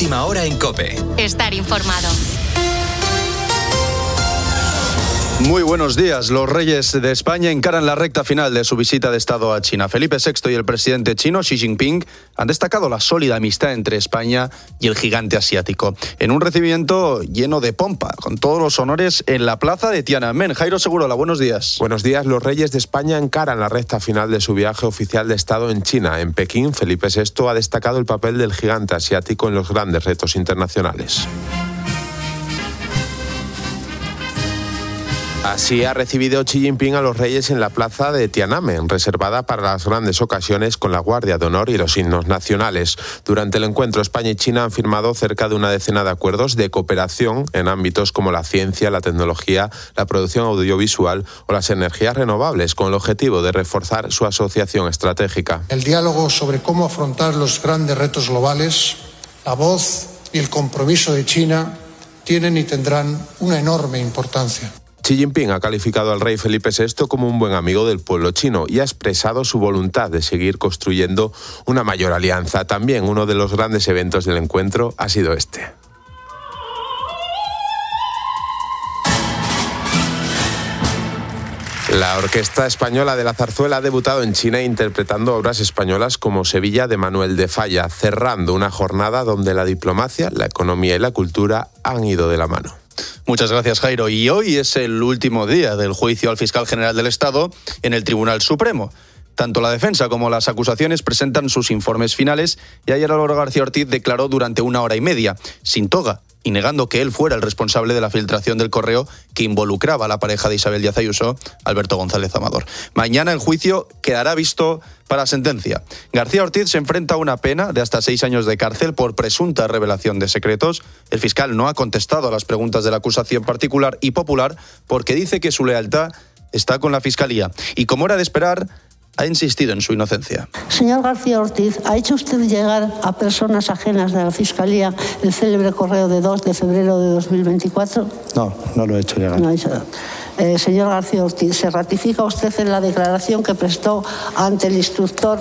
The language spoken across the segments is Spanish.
Última hora en COPE. Estar informado. Muy buenos días. Los reyes de España encaran la recta final de su visita de Estado a China. Felipe VI y el presidente chino Xi Jinping han destacado la sólida amistad entre España y el gigante asiático, en un recibimiento lleno de pompa, con todos los honores en la plaza de Tiananmen. Jairo Segurola, buenos días. Buenos días. Los reyes de España encaran la recta final de su viaje oficial de Estado en China. En Pekín, Felipe VI ha destacado el papel del gigante asiático en los grandes retos internacionales. Así ha recibido Xi Jinping a los reyes en la plaza de Tiananmen, reservada para las grandes ocasiones con la Guardia de Honor y los himnos nacionales. Durante el encuentro, España y China han firmado cerca de una decena de acuerdos de cooperación en ámbitos como la ciencia, la tecnología, la producción audiovisual o las energías renovables, con el objetivo de reforzar su asociación estratégica. El diálogo sobre cómo afrontar los grandes retos globales, la voz y el compromiso de China tienen y tendrán una enorme importancia. Xi Jinping ha calificado al rey Felipe VI como un buen amigo del pueblo chino y ha expresado su voluntad de seguir construyendo una mayor alianza. También uno de los grandes eventos del encuentro ha sido este. La Orquesta Española de la Zarzuela ha debutado en China interpretando obras españolas como Sevilla de Manuel de Falla, cerrando una jornada donde la diplomacia, la economía y la cultura han ido de la mano. Muchas gracias, Jairo. Y hoy es el último día del juicio al fiscal general del Estado en el Tribunal Supremo. Tanto la defensa como las acusaciones presentan sus informes finales y ayer Álvaro García Ortiz declaró durante 1 hora y media, sin toga, y negando que él fuera el responsable de la filtración del correo que involucraba a la pareja de Isabel Díaz Ayuso, Alberto González Amador. Mañana el juicio quedará visto para sentencia. García Ortiz se enfrenta a una pena de hasta 6 años de cárcel por presunta revelación de secretos. El fiscal no ha contestado a las preguntas de la acusación particular y popular porque dice que su lealtad está con la Fiscalía. Y como era de esperar, ha insistido en su inocencia. Señor García Ortiz, ¿ha hecho usted llegar a personas ajenas de la Fiscalía el célebre correo de 2 de febrero de 2024? No lo he hecho llegar. No ha hecho. Señor García Ortiz, ¿se ratifica usted en la declaración que prestó ante el instructor,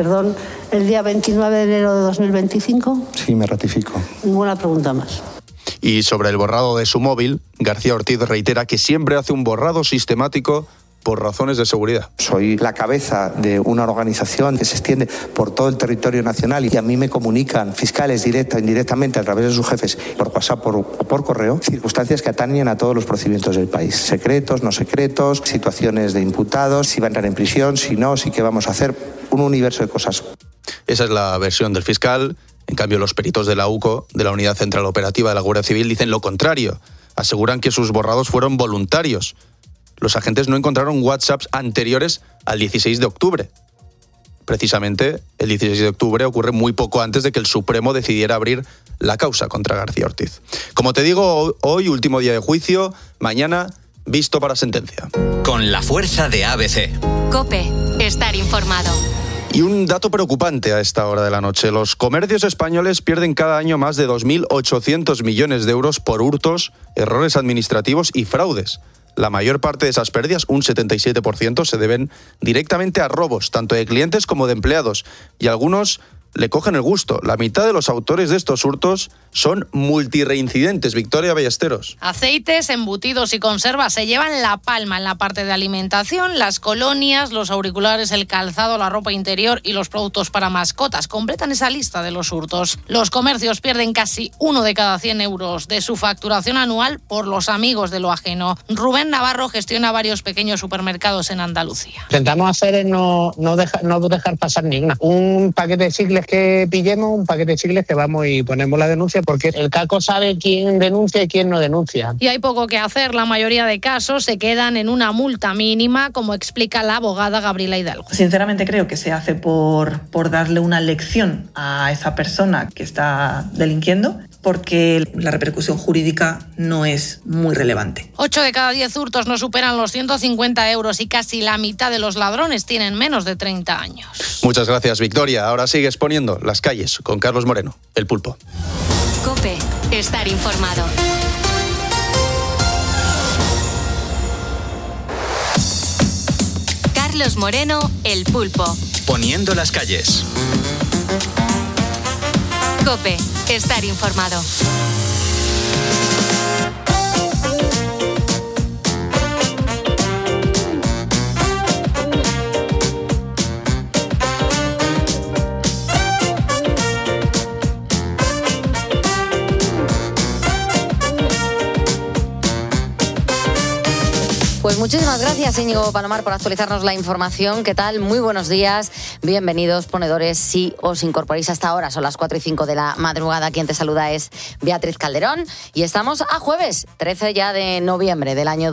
el día 29 de enero de 2025? Sí, me ratifico. Ninguna pregunta más. Y sobre el borrado de su móvil, García Ortiz reitera que siempre hace un borrado sistemático por razones de seguridad. Soy la cabeza de una organización que se extiende por todo el territorio nacional y a mí me comunican fiscales directa e indirectamente a través de sus jefes por WhatsApp o por correo circunstancias que atañen a todos los procedimientos del país. Secretos, no secretos, situaciones de imputados, si va a entrar en prisión, si no, si qué vamos a hacer, un universo de cosas. Esa es la versión del fiscal. En cambio, los peritos de la UCO, de la Unidad Central Operativa de la Guardia Civil, dicen lo contrario. Aseguran que sus borrados fueron voluntarios. Los agentes no encontraron WhatsApps anteriores al 16 de octubre. Precisamente, el 16 de octubre ocurre muy poco antes de que el Supremo decidiera abrir la causa contra García Ortiz. Como te digo, hoy, último día de juicio, mañana, visto para sentencia. Con la fuerza de ABC. COPE. Estar informado. Y un dato preocupante a esta hora de la noche. Los comercios españoles pierden cada año más de 2.800 millones de euros por hurtos, errores administrativos y fraudes. La mayor parte de esas pérdidas, un 77%, se deben directamente a robos, tanto de clientes como de empleados. Y algunos le cogen el gusto. La mitad de los autores de estos hurtos son multireincidentes. Victoria Ballesteros. Aceites, embutidos y conservas se llevan la palma en la parte de alimentación. Las colonias, los auriculares, el calzado, la ropa interior y los productos para mascotas completan esa lista de los hurtos. Los comercios pierden casi 1 de cada 100 euros de su facturación anual por los amigos de lo ajeno. Rubén Navarro gestiona varios pequeños supermercados en Andalucía. Intentamos hacer no dejar pasar ni una. Un paquete de chicles que pillemos, un paquete de chicles que vamos y ponemos la denuncia, porque el CACO sabe quién denuncia y quién no denuncia. Y hay poco que hacer. La mayoría de casos se quedan en una multa mínima, como explica la abogada Gabriela Hidalgo. Sinceramente creo que se hace por darle una lección a esa persona que está delinquiendo, porque la repercusión jurídica no es muy relevante. 8 de cada 10 hurtos no superan los 150 euros y casi la mitad de los ladrones tienen menos de 30 años. Muchas gracias, Victoria. Ahora sigues poniendo las calles con Carlos Moreno, El Pulpo. COPE. Estar informado. Carlos Moreno, El Pulpo. Poniendo las calles. COPE. estar informado. Pues muchísimas gracias, Íñigo Palomar, por actualizarnos la información. ¿Qué tal? Muy buenos días. Bienvenidos, ponedores. Si os incorporáis hasta ahora, son las 4:05 de la madrugada. Quien te saluda es Beatriz Calderón. Y estamos a jueves, 13 ya de noviembre del año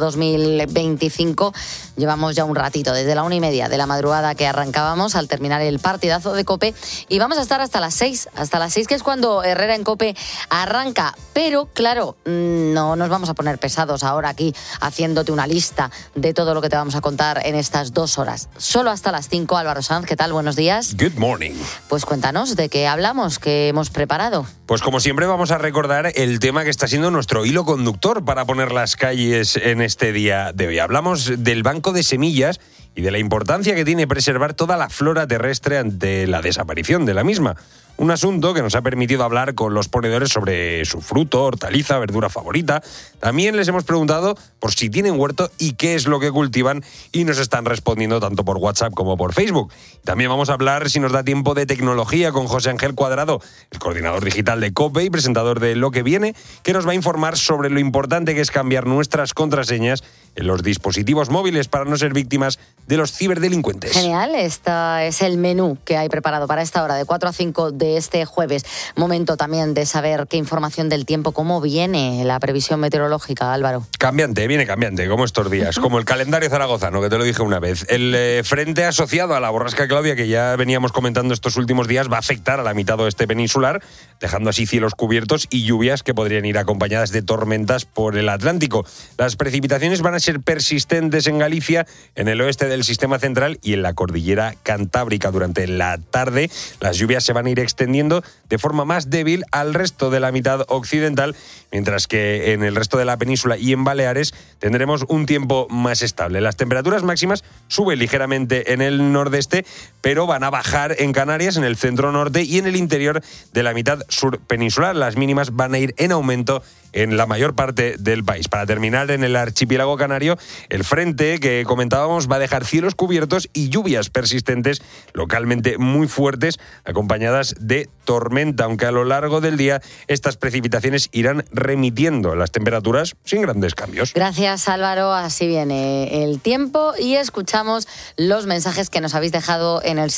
2025. Llevamos ya un ratito, desde la 1:30 de la madrugada que arrancábamos al terminar el partidazo de COPE. Y vamos a estar hasta las 6, que es cuando Herrera en COPE arranca. Pero, claro, no nos vamos a poner pesados ahora aquí haciéndote una lista de todo lo que te vamos a contar en estas 2 horas. Solo hasta las 5, Álvaro Sanz, ¿qué tal? Buenos días. Good morning. Pues cuéntanos de qué hablamos, qué hemos preparado. Pues como siempre vamos a recordar el tema que está siendo nuestro hilo conductor para poner las calles en este día de hoy. Hablamos del banco de semillas y de la importancia que tiene preservar toda la flora terrestre ante la desaparición de la misma. Un asunto que nos ha permitido hablar con los ponedores sobre su fruto, hortaliza, verdura favorita. También les hemos preguntado por si tienen huerto y qué es lo que cultivan y nos están respondiendo tanto por WhatsApp como por Facebook. También vamos a hablar, si nos da tiempo, de tecnología con José Ángel Cuadrado, el coordinador digital de COPE y presentador de Lo que Viene, que nos va a informar sobre lo importante que es cambiar nuestras contraseñas en los dispositivos móviles para no ser víctimas de los ciberdelincuentes. Genial, este es el menú que hay preparado para esta hora de 4 a 5 de este jueves. Momento también de saber qué información del tiempo, cómo viene la previsión meteorológica, Álvaro. Viene cambiante, como estos días, como el calendario zaragozano, que te lo dije una vez. El frente asociado a la borrasca Claudia, que ya veníamos comentando estos últimos días, va a afectar a la mitad oeste peninsular, dejando así cielos cubiertos y lluvias que podrían ir acompañadas de tormentas por el Atlántico. Las precipitaciones van a ser persistentes en Galicia, en el oeste del sistema central y en la cordillera cantábrica. Durante la tarde, las lluvias se van a ir extendiendo de forma más débil al resto de la mitad occidental, mientras que en el resto de la península y en Baleares tendremos un tiempo más estable. Las temperaturas máximas suben ligeramente en el nordeste, pero van a bajar en Canarias, en el centro norte y en el interior de la mitad sur peninsular. Las mínimas van a ir en aumento en la mayor parte del país. Para terminar, en el archipiélago canario, el frente que comentábamos va a dejar cielos cubiertos y lluvias persistentes, localmente muy fuertes, acompañadas de tormenta, aunque a lo largo del día estas precipitaciones irán remitiendo las temperaturas sin grandes cambios. Gracias, Álvaro. Así viene el tiempo y escuchamos los mensajes que nos habéis dejado en el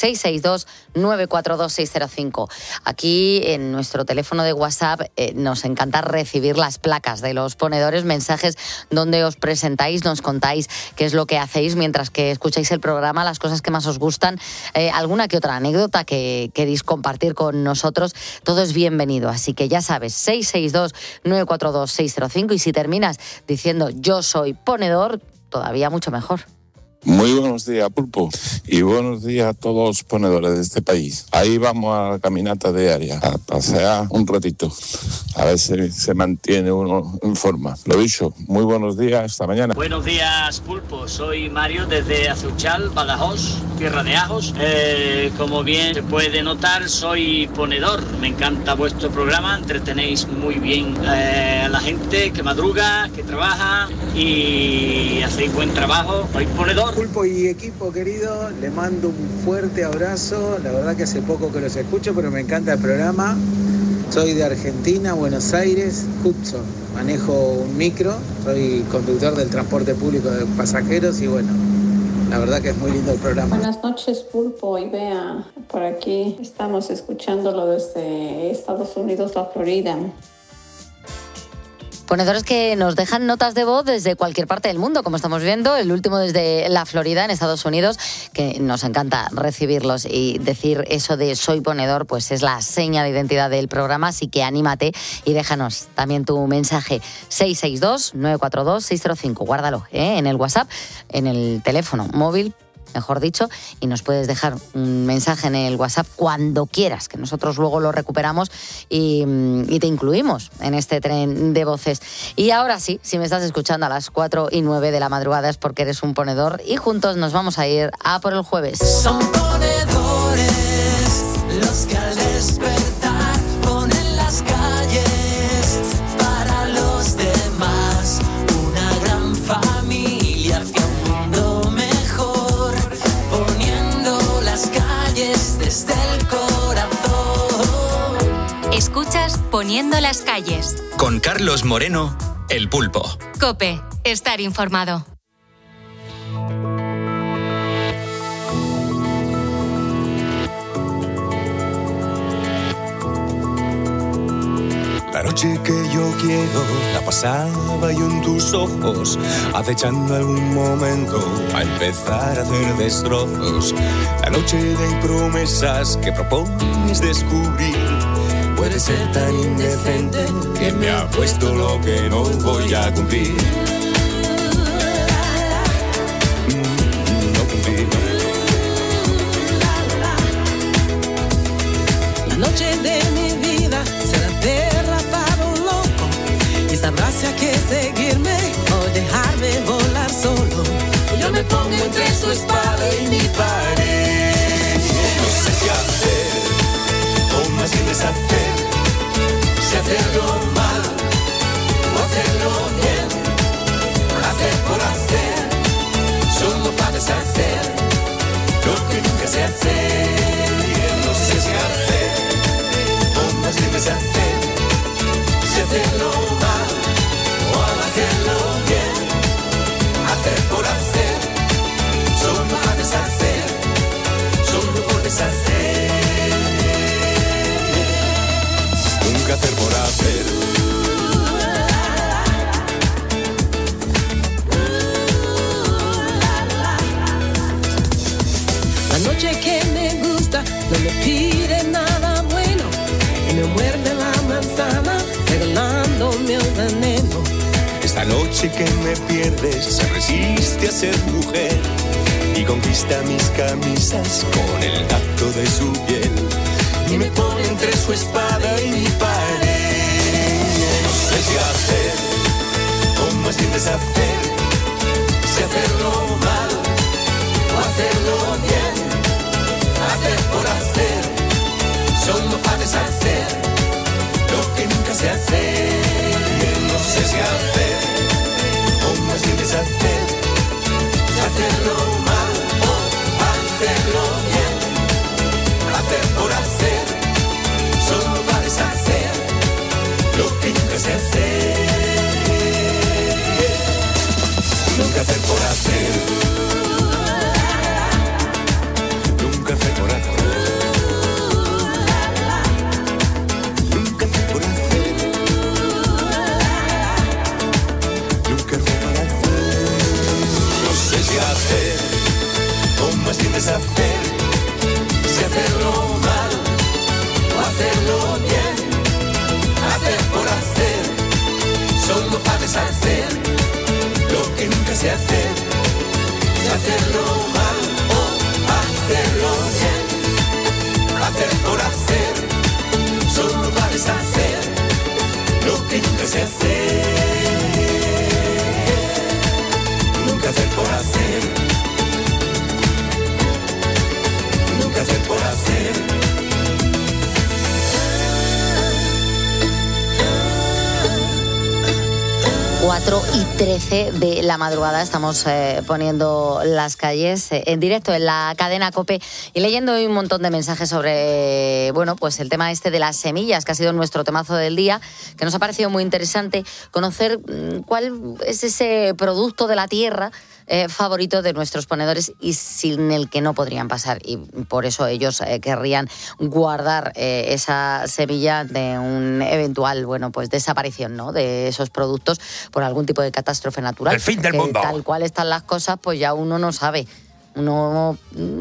662-942-605. Aquí, en nuestro teléfono de WhatsApp, nos encanta recibir las placas de los ponedores, mensajes donde os presentáis, nos contáis qué es lo que hacéis mientras que escucháis el programa, las cosas que más os gustan, alguna que otra anécdota que queréis compartir con nosotros. Todo es bienvenido, así que ya sabes, 662-942-605 y si terminas diciendo yo soy ponedor, todavía mucho mejor. Muy buenos días, Pulpo, y buenos días a todos los ponedores de este país. Ahí vamos a la caminata diaria, a pasear un ratito, a ver si se mantiene uno en forma. Lo dicho, muy buenos días, hasta mañana. Buenos días, Pulpo, soy Mario desde Azuchal, Badajoz, tierra de ajos. Como bien se puede notar, soy ponedor. Me encanta vuestro programa, entretenéis muy bien a la gente que madruga, que trabaja y hacéis buen trabajo. Soy ponedor. Pulpo y equipo querido, le mando un fuerte abrazo. La verdad que hace poco que los escucho, pero me encanta el programa. Soy de Argentina, Buenos Aires, Hudson. Manejo un micro, soy conductor del transporte público de pasajeros y bueno, la verdad que es muy lindo el programa. Buenas noches, Pulpo y Bea. Por aquí estamos escuchándolo desde Estados Unidos, la Florida. Ponedores que nos dejan notas de voz desde cualquier parte del mundo, como estamos viendo, el último desde la Florida, en Estados Unidos, que nos encanta recibirlos y decir eso de soy ponedor, pues es la seña de identidad del programa, así que anímate y déjanos también tu mensaje 662-942-605, guárdalo en el WhatsApp, en el teléfono móvil, mejor dicho, y nos puedes dejar un mensaje en el WhatsApp cuando quieras, que nosotros luego lo recuperamos y te incluimos en este tren de voces. Y ahora sí, si me estás escuchando a las 4:09 de la madrugada es porque eres un ponedor y juntos nos vamos a ir a por el jueves. Son ponedores los que al despertar ponen las calles poniendo las calles. Con Carlos Moreno, El Pulpo. COPE, estar informado. La noche que yo quiero la pasaba yo en tus ojos, acechando algún momento a empezar a hacer destrozos. La noche de promesas que propones descubrir puede ser tan indecente que me ha puesto lo que no voy a cumplir. No cumplir. La noche de mi vida será perra para un loco y sabrá si hay que seguirme o dejarme volar solo. Yo me pongo entre su espada y mi pared. No sé qué hacer, o más bien deshacer, si hacerlo mal o hacerlo bien. Hacer por hacer, solo para deshacer lo que nunca sé hacer. No sé qué hacer, o más bien deshacer, si hacerlo mal o hacerlo bien. Hacer por hacer, solo para deshacer, solo por deshacer. Nunca hacer por hacer. La noche que me gusta no me pide nada bueno y me muerde la manzana regalándome el veneno. Esta noche que me pierdes se resiste a ser mujer y conquista mis camisas con el tacto de su piel y me pone entre su espada y mi pared. No sé qué hacer, o más bien deshacer, si hacerlo mal o hacerlo bien. Hacer por hacer, solo para deshacer lo que nunca sé hacer. No sé qué hacer, o más bien deshacer, si hacerlo mal o hacerlo bien. Hacer por hacer, solo para deshacer lo que nunca sé hacer. Nunca hacer por hacer. Nunca hacer por hacer. Nunca hacer por hacer. Nunca hacer por hacer. No sé qué hacer, o más bien deshacer, si hacerlo mal o hacerlo bien. Hacer por hacer, solo para deshacer lo que nunca sé hacer. Si hacerlo mal o hacerlo bien. Hacer por hacer, solo para deshacer lo que nunca sé hacer. Nunca hacer por hacer. Nunca hacer por hacer. 4:13 de la madrugada estamos poniendo las calles en directo en la cadena COPE y leyendo hoy un montón de mensajes sobre, bueno, pues el tema este de las semillas, que ha sido nuestro temazo del día, que nos ha parecido muy interesante conocer cuál es ese producto de la tierra favorito de nuestros ponedores y sin el que no podrían pasar, y por eso ellos querrían guardar esa semilla de un eventual, bueno, pues desaparición, ¿no?, de esos productos por algún tipo de catástrofe natural. El fin del mundo. Tal cual están las cosas, pues ya uno no sabe. Uno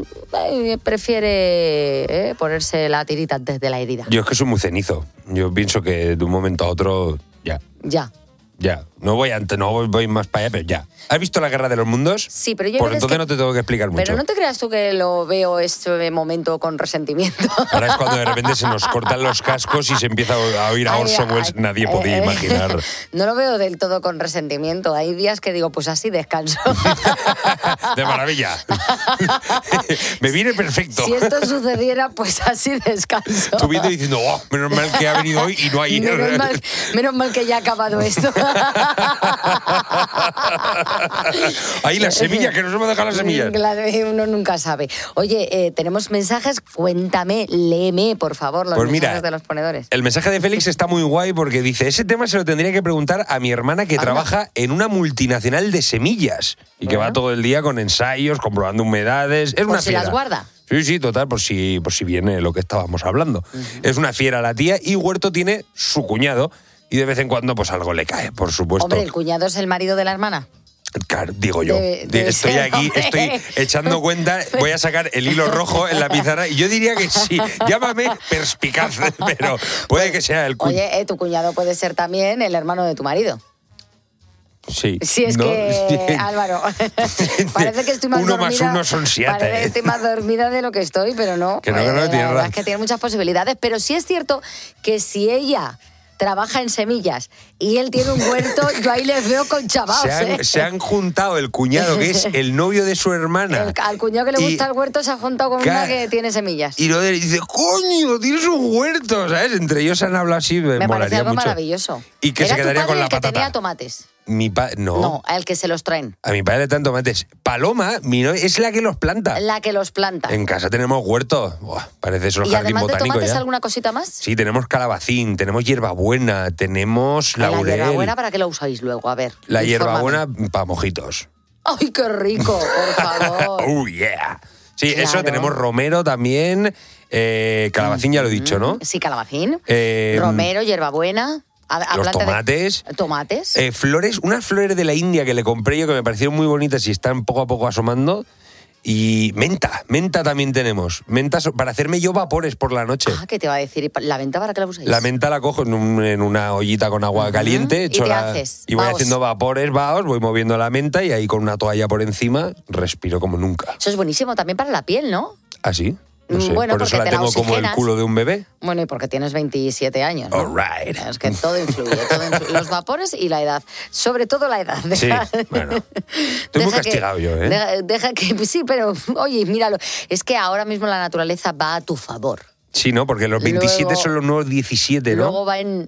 prefiere ponerse la tirita antes de la herida. Yo es que soy muy cenizo. Yo pienso que de un momento a otro, ya. No voy más para allá, pero ya. ¿Has visto la Guerra de los Mundos? Sí, pero yo pues entonces no te tengo que explicar mucho. Pero no te creas tú que lo veo este momento con resentimiento. Ahora es cuando de repente se nos cortan los cascos y se empieza a oír a Orson Welles. Nadie podía imaginar. No lo veo del todo con resentimiento. Hay días que digo, pues así descanso. De maravilla. Me viene perfecto. Si esto sucediera, pues así descanso. Tú viendo diciendo, menos mal que ha venido hoy y no ayer. Menos mal que ya ha acabado esto. Ahí las semillas, que no se me dejan las semillas. Claro, uno nunca sabe. Oye, tenemos mensajes, cuéntame, léeme, por favor, los mensajes de los ponedores. El mensaje de Félix está muy guay porque dice, ese tema se lo tendría que preguntar a mi hermana que trabaja en una multinacional de semillas y que va todo el día con ensayos, comprobando humedades. Es una fiera. ¿Las guarda? Sí, total, por si viene lo que estábamos hablando. Es una fiera la tía y huerto tiene su cuñado y de vez en cuando pues algo le cae, por supuesto. Hombre, ¿el cuñado es el marido de la hermana? Claro, digo yo. Estoy ser, aquí, hombre. estoy echando cuenta, voy a sacar el hilo rojo en la pizarra y yo diría que sí. Llámame perspicaz, pero puede que sea el cuñado. Oye, tu cuñado puede ser también el hermano de tu marido. Sí. Si es que, Álvaro, parece que estoy más dormida. 1 más 1 son 7. Parece que estoy más dormida de lo que estoy, pero no. Que no, la tienes verdad razón. es que tiene muchas posibilidades, pero sí es cierto que si ella trabaja en semillas y él tiene un huerto, yo ahí les veo conchavaos. Se han juntado el cuñado, que es el novio de su hermana. Al cuñado que le gusta el huerto se ha juntado con una que tiene semillas. Y lo dice, coño, tienes un huerto, ¿sabes? Entre ellos han hablado así, me parece algo mucho. Maravilloso. Y que se quedaría con la el que patata. tenía tomates. Mi padre, No, al que se los traen. A mi padre le dan tomates. Paloma, mi novia, es la que los planta. La que los planta. En casa tenemos huerto. Buah, parece eso el ¿Y jardín además de botánico tomates ya. alguna cosita más? Sí, tenemos calabacín, tenemos hierbabuena, tenemos laurel. ¿La hierbabuena para qué la usáis luego? A ver, La infórmame. hierbabuena para mojitos. ¡Ay, qué rico! Por favor. ¡Oh, yeah! Sí, Claro. eso, tenemos romero también, calabacín ya lo he dicho, ¿no? Sí, calabacín, romero, hierbabuena. Los tomates. Tomates. Flores, unas flores de la India que le compré yo que me parecieron muy bonitas y están poco a poco asomando. Y menta también tenemos. Menta para hacerme yo vapores por la noche. ¿Qué te va a decir? ¿Y la menta para qué la usáis? La menta la cojo en una ollita con agua caliente. Y voy haciendo vapores, voy moviendo la menta y ahí con una toalla por encima respiro como nunca. Eso es buenísimo también para la piel, ¿no? ¿Ah, sí? No sé, Bueno, por eso porque la te tengo como el oxigenas. culo de un bebé. Bueno, y porque tienes 27 años, ¿no? All right. Es que todo influye. Los vapores y la edad. Sobre todo la edad. Sí, bueno. Estoy muy castigado yo, ¿eh? Deja que... Sí, pero, oye, míralo. Es que ahora mismo la naturaleza va a tu favor. Sí, ¿no? Porque los 27 Luego- son los nuevos 17, ¿no? Luego va en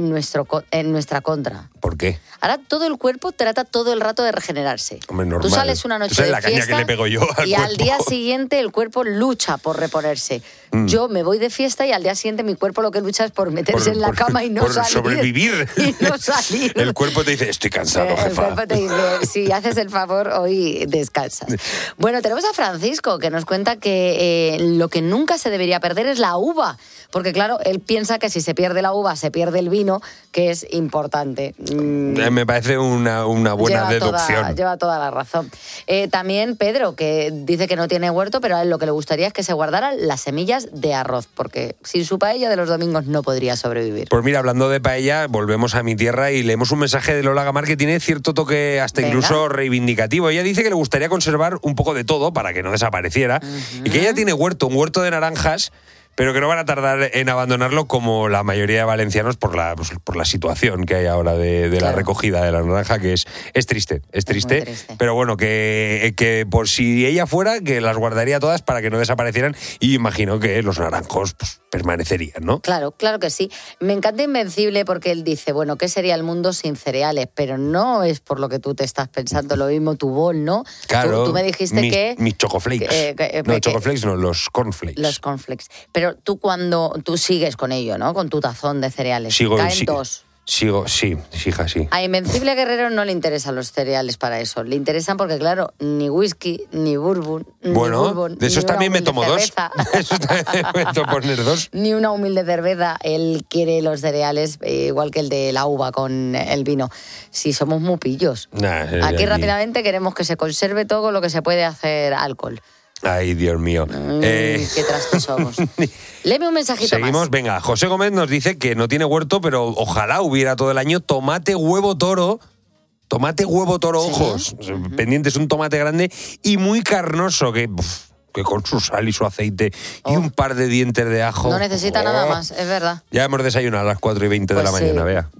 nuestra contra. ¿Por qué? Ahora todo el cuerpo trata todo el rato de regenerarse. Hombre, normal. Tú sales una noche Tú sabes de la caña fiesta que le pego yo al y al cuerpo. día siguiente el cuerpo lucha por reponerse. Yo me voy de fiesta y al día siguiente mi cuerpo lo que lucha es por meterse en la cama y no por salir. sobrevivir. Y no salir. El cuerpo te dice, estoy cansado, El jefa. cuerpo te dice, si haces el favor, hoy descansas. Bueno, tenemos a Francisco, que nos cuenta que lo que nunca se debería perder es la uva. Porque claro, él piensa que si se pierde la uva, se pierde el vino, que es importante. Me parece una buena deducción. Lleva toda la razón. También Pedro, que dice que no tiene huerto, pero a él lo que le gustaría es que se guardaran las semillas de arroz, porque sin su paella de los domingos no podría sobrevivir. Pues mira, hablando de paella, volvemos a mi tierra y leemos un mensaje de Lola Gamar que tiene cierto toque hasta Venga. incluso reivindicativo. Ella dice que le gustaría conservar un poco de todo para que no desapareciera y que ella tiene huerto, un huerto de naranjas, pero que no van a tardar en abandonarlo como la mayoría de valencianos por la situación que hay ahora de la recogida de la naranja, que es triste, es triste, pero bueno, que por si ella fuera, que las guardaría todas para que no desaparecieran y imagino que los naranjos pues, permanecerían, ¿no? Claro, claro que sí. Me encanta Invencible porque él dice, bueno, ¿qué sería el mundo sin cereales? Pero no es por lo que tú te estás pensando, lo mismo tu bol, ¿no? Claro. Tú me dijiste que... Mis chocoflakes. Chocoflakes no, los cornflakes. Los cornflakes. Pero tú tú sigues con ello, ¿no? Con tu tazón de cereales. Caen dos. Sí, hija, sí. A Invencible Guerrero no le interesan los cereales para eso. Le interesan porque, claro, ni whisky, ni bourbon, bueno, ni bourbon, de esos ni una también me humilde tomo cerveza. dos. De esos también me tomo poner dos. Ni una humilde cerveza. Él quiere los cereales igual que el de la uva con el vino. Si somos muy pillos. Aquí rápidamente queremos que se conserve todo lo que se puede hacer alcohol. Ay, Dios mío. Qué trastos somos. Léeme un mensajito Seguimos, más. venga. José Gómez nos dice que no tiene huerto, pero ojalá hubiera todo el año tomate, huevo, toro. Tomate, huevo, toro, ojos. Pendiente, es un tomate grande y muy carnoso, que con su sal y su aceite y un par de dientes de ajo. No necesita nada más, es verdad. Ya hemos desayunado a las 4:20 de la mañana, vea.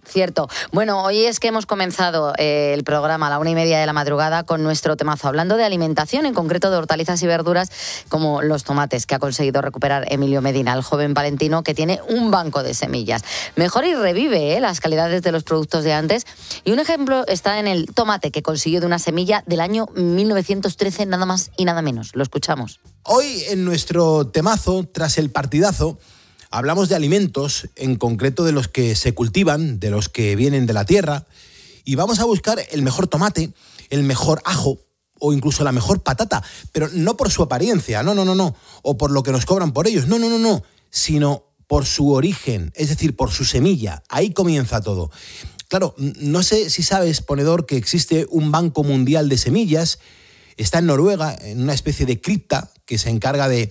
cierto. Bueno, hoy es que hemos comenzado el programa a la 1:30 de la madrugada con nuestro temazo, hablando de alimentación, en concreto de hortalizas y verduras como los tomates, que ha conseguido recuperar Emilio Medina, el joven palentino que tiene un banco de semillas. Mejora y revive las calidades de los productos de antes, y un ejemplo está en el tomate, que consiguió de una semilla del año 1913, nada más y nada menos. Lo escuchamos. Hoy en nuestro temazo, tras el partidazo, hablamos de alimentos, en concreto de los que se cultivan, de los que vienen de la tierra, y vamos a buscar el mejor tomate, el mejor ajo o incluso la mejor patata, pero no por su apariencia, no, o por lo que nos cobran por ellos, no, sino por su origen, es decir, por su semilla. Ahí comienza todo. Claro, no sé si sabes, ponedor, que existe un banco mundial de semillas. Está en Noruega, en una especie de cripta que se encarga de,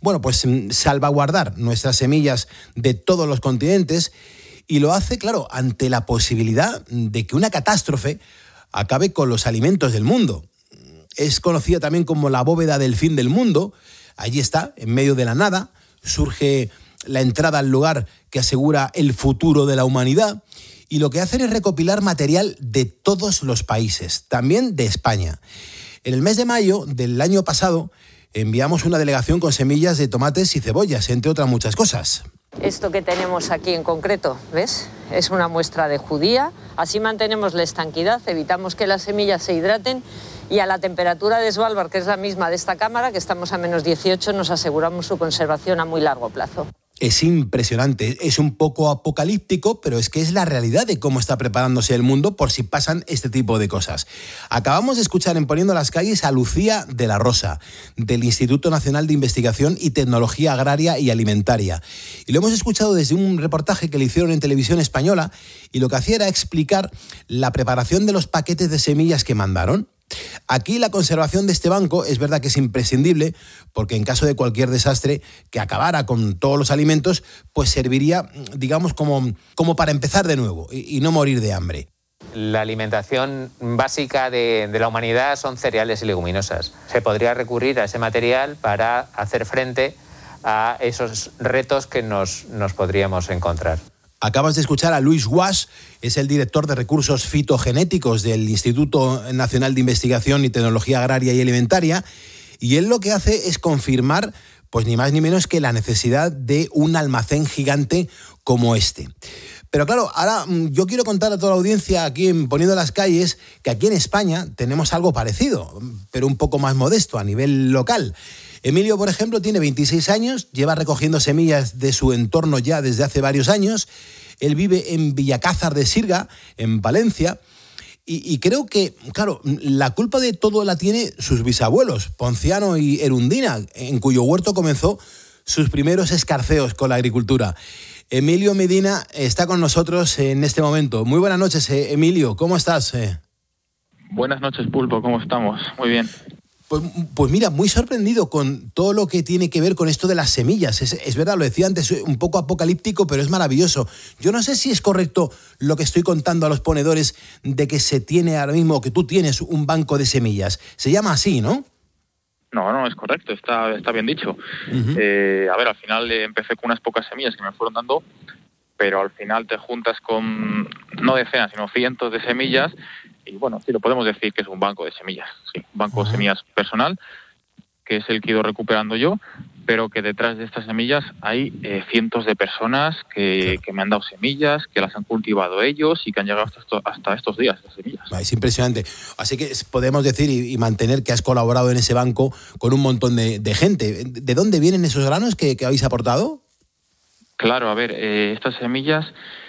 salvaguardar nuestras semillas de todos los continentes, y lo hace, claro, ante la posibilidad de que una catástrofe acabe con los alimentos del mundo. Es conocida también como la bóveda del fin del mundo. Allí está, en medio de la nada, surge la entrada al lugar que asegura el futuro de la humanidad, y lo que hacen es recopilar material de todos los países, también de España. En el mes de mayo del año pasado enviamos una delegación con semillas de tomates y cebollas, entre otras muchas cosas. Esto que tenemos aquí en concreto, ¿ves? Es una muestra de judía. Así mantenemos la estanquidad, evitamos que las semillas se hidraten, y a la temperatura de Svalbard, que es la misma de esta cámara, que estamos a menos 18, nos aseguramos su conservación a muy largo plazo. Es impresionante, es un poco apocalíptico, pero es que es la realidad de cómo está preparándose el mundo por si pasan este tipo de cosas. Acabamos de escuchar en Poniendo las Calles a Lucía de la Rosa, del Instituto Nacional de Investigación y Tecnología Agraria y Alimentaria. Y lo hemos escuchado desde un reportaje que le hicieron en Televisión Española, y lo que hacía era explicar la preparación de los paquetes de semillas que mandaron. Aquí la conservación de este banco es verdad que es imprescindible, porque en caso de cualquier desastre que acabara con todos los alimentos, pues serviría, digamos, como para empezar de nuevo y no morir de hambre. La alimentación básica de la humanidad son cereales y leguminosas. Se podría recurrir a ese material para hacer frente a esos retos que nos podríamos encontrar. Acabas de escuchar a Luis Guas, es el director de recursos fitogenéticos del Instituto Nacional de Investigación y Tecnología Agraria y Alimentaria, y él lo que hace es confirmar, pues ni más ni menos, que la necesidad de un almacén gigante como este. Pero claro, ahora yo quiero contar a toda la audiencia aquí en Poniendo las Calles que aquí en España tenemos algo parecido, pero un poco más modesto a nivel local. Emilio, por ejemplo, tiene 26 años, lleva recogiendo semillas de su entorno ya desde hace varios años. Él vive en Villacázar de Sirga, en Valencia, y creo que, claro, la culpa de todo la tiene sus bisabuelos, Ponciano y Erundina, en cuyo huerto comenzó sus primeros escarceos con la agricultura. Emilio Medina está con nosotros en este momento. Muy buenas noches, Emilio, ¿cómo estás? Buenas noches, Pulpo, ¿cómo estamos? Muy bien. Pues mira, muy sorprendido con todo lo que tiene que ver con esto de las semillas. Es verdad, lo decía antes, un poco apocalíptico, pero es maravilloso. Yo no sé si es correcto lo que estoy contando a los ponedores de que se tiene ahora mismo, que tú tienes un banco de semillas. Se llama así, ¿no? No, es correcto, está bien dicho. Uh-huh. A ver, al final empecé con unas pocas semillas que me fueron dando, pero al final te juntas con no decenas, sino cientos de semillas. Y bueno, sí, lo podemos decir que es un banco de semillas, sí, un banco de semillas personal, que es el que he ido recuperando yo, pero que detrás de estas semillas hay cientos de personas que me han dado semillas, que las han cultivado ellos y que han llegado hasta estos días, estas semillas. Es impresionante. Así que podemos decir y mantener que has colaborado en ese banco con un montón de gente. ¿De dónde vienen esos granos que habéis aportado? Claro, a ver, estas semillas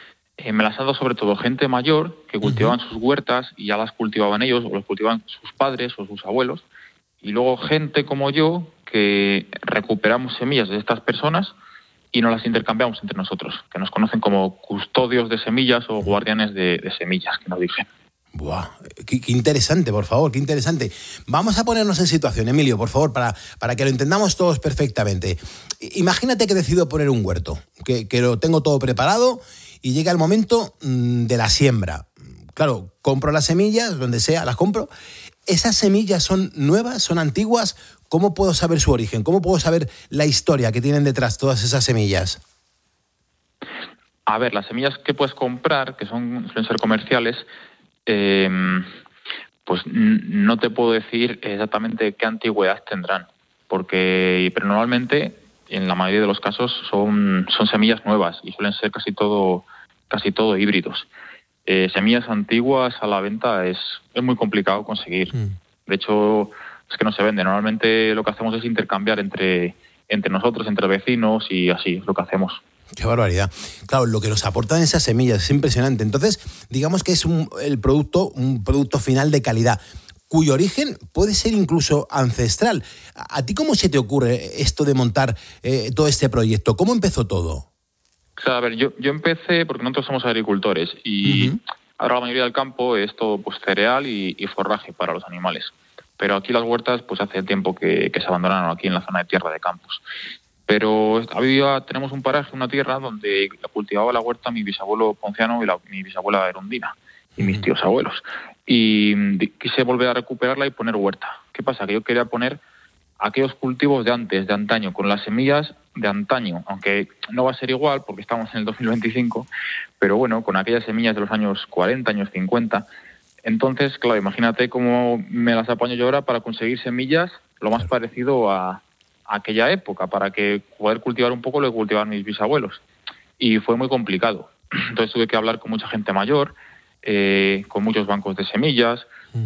me las han dado sobre todo gente mayor que cultivaban sus huertas y ya las cultivaban ellos, o las cultivaban sus padres o sus abuelos, y luego gente como yo que recuperamos semillas de estas personas y nos las intercambiamos entre nosotros, que nos conocen como custodios de semillas o guardianes de semillas, que nos dicen. ¡Buah! Qué interesante, por favor, qué interesante. Vamos a ponernos en situación, Emilio, por favor, para que lo entendamos todos perfectamente. Imagínate que decido poner un huerto, que lo tengo todo preparado y llega el momento de la siembra. Claro, compro las semillas, donde sea, las compro. ¿Esas semillas son nuevas, son antiguas? ¿Cómo puedo saber su origen? ¿Cómo puedo saber la historia que tienen detrás todas esas semillas? A ver, las semillas que puedes comprar, que suelen ser comerciales, pues no te puedo decir exactamente qué antigüedad tendrán, pero normalmente, en la mayoría de los casos, son semillas nuevas y suelen ser casi todo híbridos. Semillas antiguas a la venta es muy complicado conseguir. De hecho, es que no se vende. Normalmente lo que hacemos es intercambiar entre nosotros, entre vecinos, y así es lo que hacemos. Qué barbaridad. Claro, lo que nos aportan esas semillas es impresionante. Entonces, digamos que es un producto final de calidad, cuyo origen puede ser incluso ancestral. ¿A ti cómo se te ocurre esto de montar todo este proyecto? ¿Cómo empezó todo? Claro, a ver, yo empecé porque nosotros somos agricultores y ahora la mayoría del campo es todo pues, cereal y forraje para los animales. Pero aquí las huertas pues hace tiempo que se abandonaron aquí en la zona de tierra de campos. Pero tenemos un paraje, una tierra donde cultivaba la huerta mi bisabuelo Ponciano y mi bisabuela Erundina y mis tíos abuelos. Y quise volver a recuperarla y poner huerta. ¿Qué pasa? Que yo quería poner aquellos cultivos de antes, de antaño, con las semillas de antaño, aunque no va a ser igual porque estamos en el 2025, pero bueno, con aquellas semillas de los años 40, años 50. Entonces, claro, imagínate cómo me las apaño yo ahora para conseguir semillas lo más parecido a aquella época, para que poder cultivar un poco lo que cultivaban mis bisabuelos. Y fue muy complicado. Entonces tuve que hablar con mucha gente mayor, con muchos bancos de semillas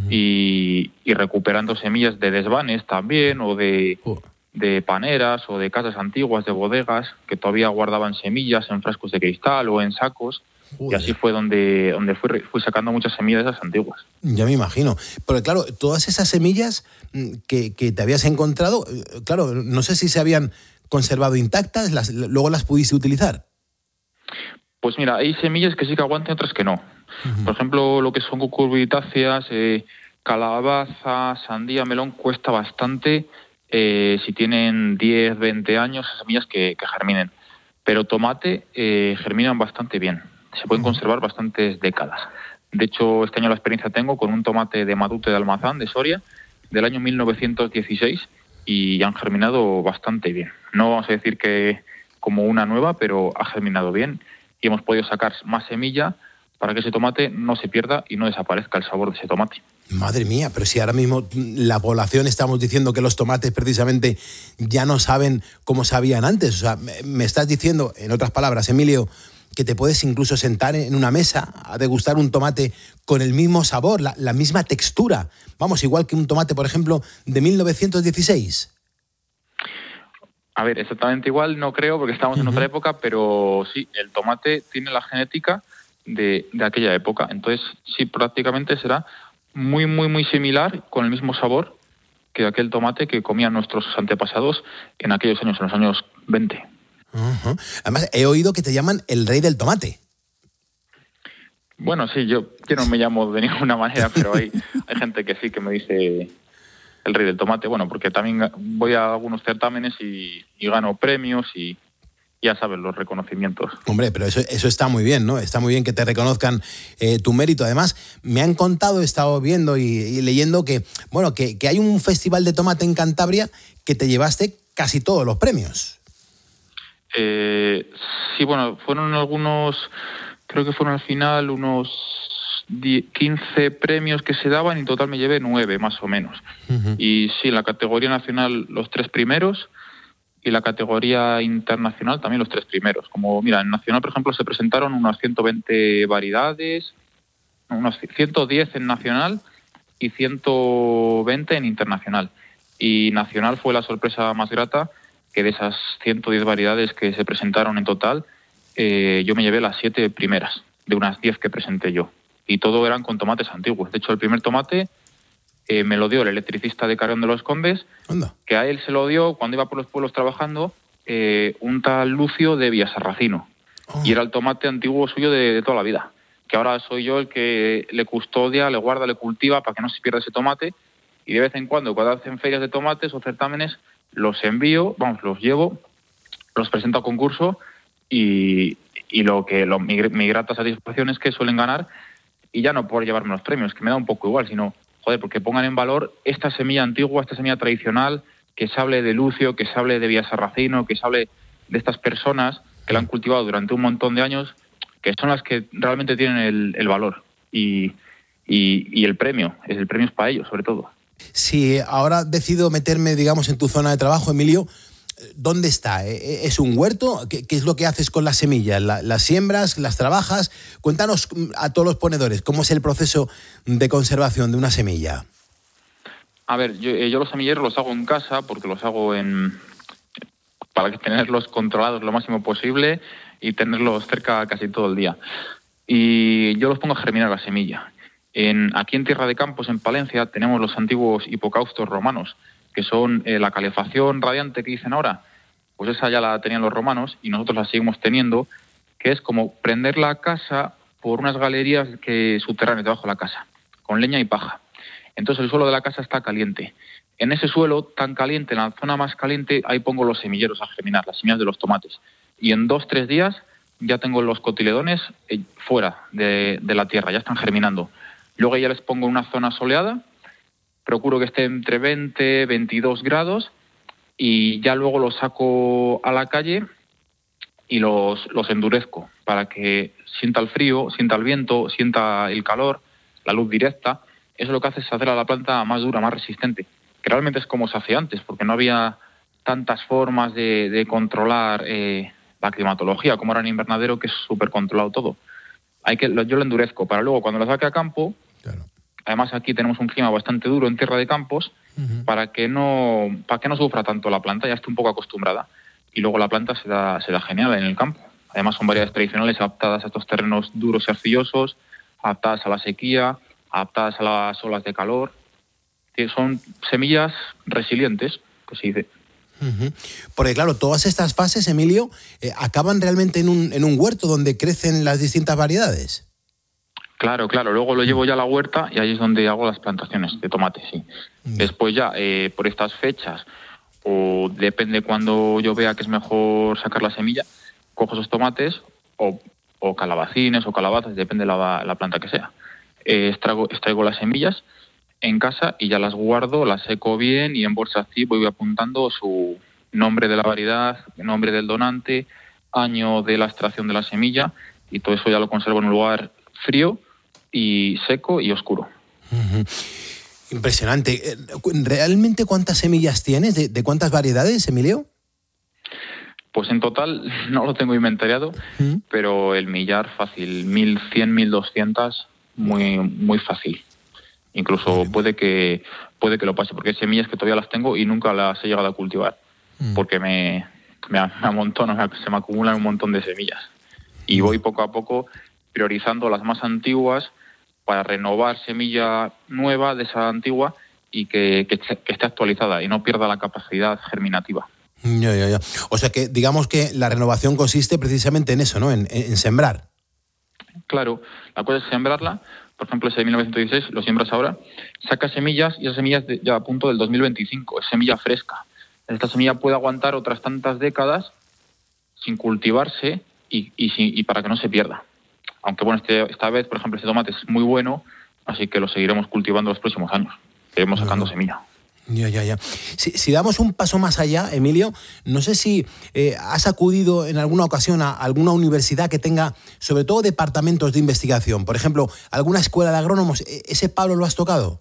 y recuperando semillas de desvanes también, o de paneras o de casas antiguas, de bodegas, que todavía guardaban semillas en frascos de cristal o en sacos. Joder. Y así fue donde fui sacando muchas semillas de esas antiguas. Ya me imagino. Pero claro, todas esas semillas que te habías encontrado, claro, no sé si se habían conservado intactas, luego las pudiste utilizar. Pues mira, hay semillas que sí que aguantan y otras que no. Por ejemplo, lo que son cucurbitáceas, calabaza, sandía, melón, cuesta bastante si tienen 10, 20 años, semillas que germinen. Pero tomate germinan bastante bien. Se pueden conservar bastantes décadas. De hecho, este año la experiencia tengo con un tomate de Madute de Almazán, de Soria, del año 1916, y han germinado bastante bien. No vamos a decir que como una nueva, pero ha germinado bien. Y hemos podido sacar más semilla para que ese tomate no se pierda y no desaparezca el sabor de ese tomate. Madre mía, pero si ahora mismo la población estamos diciendo que los tomates precisamente ya no saben cómo sabían antes. O sea, me estás diciendo, en otras palabras, Emilio, que te puedes incluso sentar en una mesa a degustar un tomate con el mismo sabor, la misma textura. Vamos, igual que un tomate, por ejemplo, de 1916. A ver, exactamente igual no creo, porque estamos en otra época, pero sí, el tomate tiene la genética de aquella época. Entonces, sí, prácticamente será muy, muy, muy similar, con el mismo sabor que aquel tomate que comían nuestros antepasados en aquellos años, en los años 20. Además, he oído que te llaman el rey del tomate. Bueno, sí, yo no me llamo de ninguna manera, pero hay gente que sí que me dice el rey del tomate. Bueno, porque también voy a algunos certámenes y gano premios y ya sabes, los reconocimientos. Hombre, pero eso está muy bien, ¿no? Está muy bien que te reconozcan tu mérito. Además, me han contado, he estado viendo y leyendo que hay un festival de tomate en Cantabria que te llevaste casi todos los premios. Sí, bueno, fueron algunos, creo que fueron al final unos 15 premios que se daban y en total me llevé 9, más o menos. Y sí, en la categoría nacional los 3 primeros y la categoría internacional también los 3 primeros. Como, mira, en nacional, por ejemplo, se presentaron unas 120 variedades, unos 110 en nacional y 120 en internacional. Y nacional fue la sorpresa más grata, que de esas 110 variedades que se presentaron en total, yo me llevé las 7 primeras, de unas 10 que presenté yo. Y todo eran con tomates antiguos. De hecho, el primer tomate me lo dio el electricista de Carrión de los Condes, que a él se lo dio cuando iba por los pueblos trabajando un tal Lucio de Villasarracino. Y era el tomate antiguo suyo de toda la vida. Que ahora soy yo el que le custodia, le guarda, le cultiva para que no se pierda ese tomate. Y de vez en cuando hacen ferias de tomates o certámenes, los envío, los llevo, los presento a concurso y mi grata satisfacción es que suelen ganar, y ya no por llevarme los premios, que me da un poco igual, sino, porque pongan en valor esta semilla antigua, esta semilla tradicional, que se hable de Lucio, que se hable de Villasarracino, que se hable de estas personas que la han cultivado durante un montón de años que son las que realmente tienen el valor y el premio es para ellos, sobre todo. Si ahora decido meterme, digamos, en tu zona de trabajo, Emilio, ¿dónde está? ¿Es un huerto? ¿Qué es lo que haces con las semillas? ¿Las siembras? ¿Las trabajas? Cuéntanos a todos los ponedores, ¿cómo es el proceso de conservación de una semilla? A ver, yo los semilleros los hago en casa porque los hago para tenerlos controlados lo máximo posible y tenerlos cerca casi todo el día. Y yo los pongo a germinar la semilla. Aquí en Tierra de Campos, en Palencia, tenemos los antiguos hipocaustos romanos, que son la calefacción radiante que dicen ahora. Pues esa ya la tenían los romanos y nosotros la seguimos teniendo, que es como prender la casa por unas galerías subterráneas debajo de la casa, con leña y paja. Entonces el suelo de la casa está caliente. En ese suelo tan caliente, en la zona más caliente, ahí pongo los semilleros a germinar, las semillas de los tomates. Y en 2-3 días ya tengo los cotiledones fuera de la tierra, ya están germinando. Luego ya les pongo una zona soleada, procuro que esté entre 20 y 22 grados y ya luego los saco a la calle y los endurezco para que sienta el frío, sienta el viento, sienta el calor, la luz directa. Eso lo que hace es hacer a la planta más dura, más resistente, que realmente es como se hacía antes, porque no había tantas formas de controlar la climatología como ahora en invernadero, que es súper controlado todo. Yo lo endurezco para luego cuando lo saque a campo. Claro. Además aquí tenemos un clima bastante duro en Tierra de Campos, para que no sufra tanto la planta, ya esté un poco acostumbrada. Y luego la planta se da genial en el campo. Además son variedades tradicionales adaptadas a estos terrenos duros y arcillosos, adaptadas a la sequía, adaptadas a las olas de calor. Que son semillas resilientes, que se dice. Porque claro, todas estas fases, Emilio, acaban realmente en un huerto donde crecen las distintas variedades. Claro. Luego lo llevo ya a la huerta y ahí es donde hago las plantaciones de tomate, sí. Después ya, por estas fechas, o depende cuando yo vea que es mejor sacar la semilla, cojo esos tomates o calabacines o calabazas, depende de la planta que sea. Extraigo las semillas en casa y ya las guardo, las seco bien y en bolsas así voy apuntando su nombre de la variedad, nombre del donante, año de la extracción de la semilla y todo eso ya lo conservo en un lugar frío y seco y oscuro. Impresionante. ¿Realmente cuántas semillas tienes? ¿De cuántas variedades, Emilio? Pues en total no lo tengo inventariado, pero el millar fácil, 1.100, 1.200, muy fácil. Incluso puede que lo pase, porque hay semillas que todavía las tengo y nunca las he llegado a cultivar, porque me amontono, se me acumulan un montón de semillas. Y voy poco a poco priorizando las más antiguas para renovar semilla nueva de esa antigua y que esté actualizada y no pierda la capacidad germinativa. Ya. O sea que digamos que la renovación consiste precisamente en eso, ¿no? En sembrar. Claro, la cosa es sembrarla. Por ejemplo, ese de 1916 lo siembras ahora, sacas semillas y esas semillas ya a punto del 2025, es semilla fresca. Esta semilla puede aguantar otras tantas décadas sin cultivarse y para que no se pierda. Aunque bueno, esta vez, por ejemplo, este tomate es muy bueno, así que lo seguiremos cultivando los próximos años. Seguiremos sacando semilla. Ya. Si damos un paso más allá, Emilio, no sé si has acudido en alguna ocasión a alguna universidad que tenga, sobre todo, departamentos de investigación. Por ejemplo, alguna escuela de agrónomos. ¿Ese palo lo has tocado?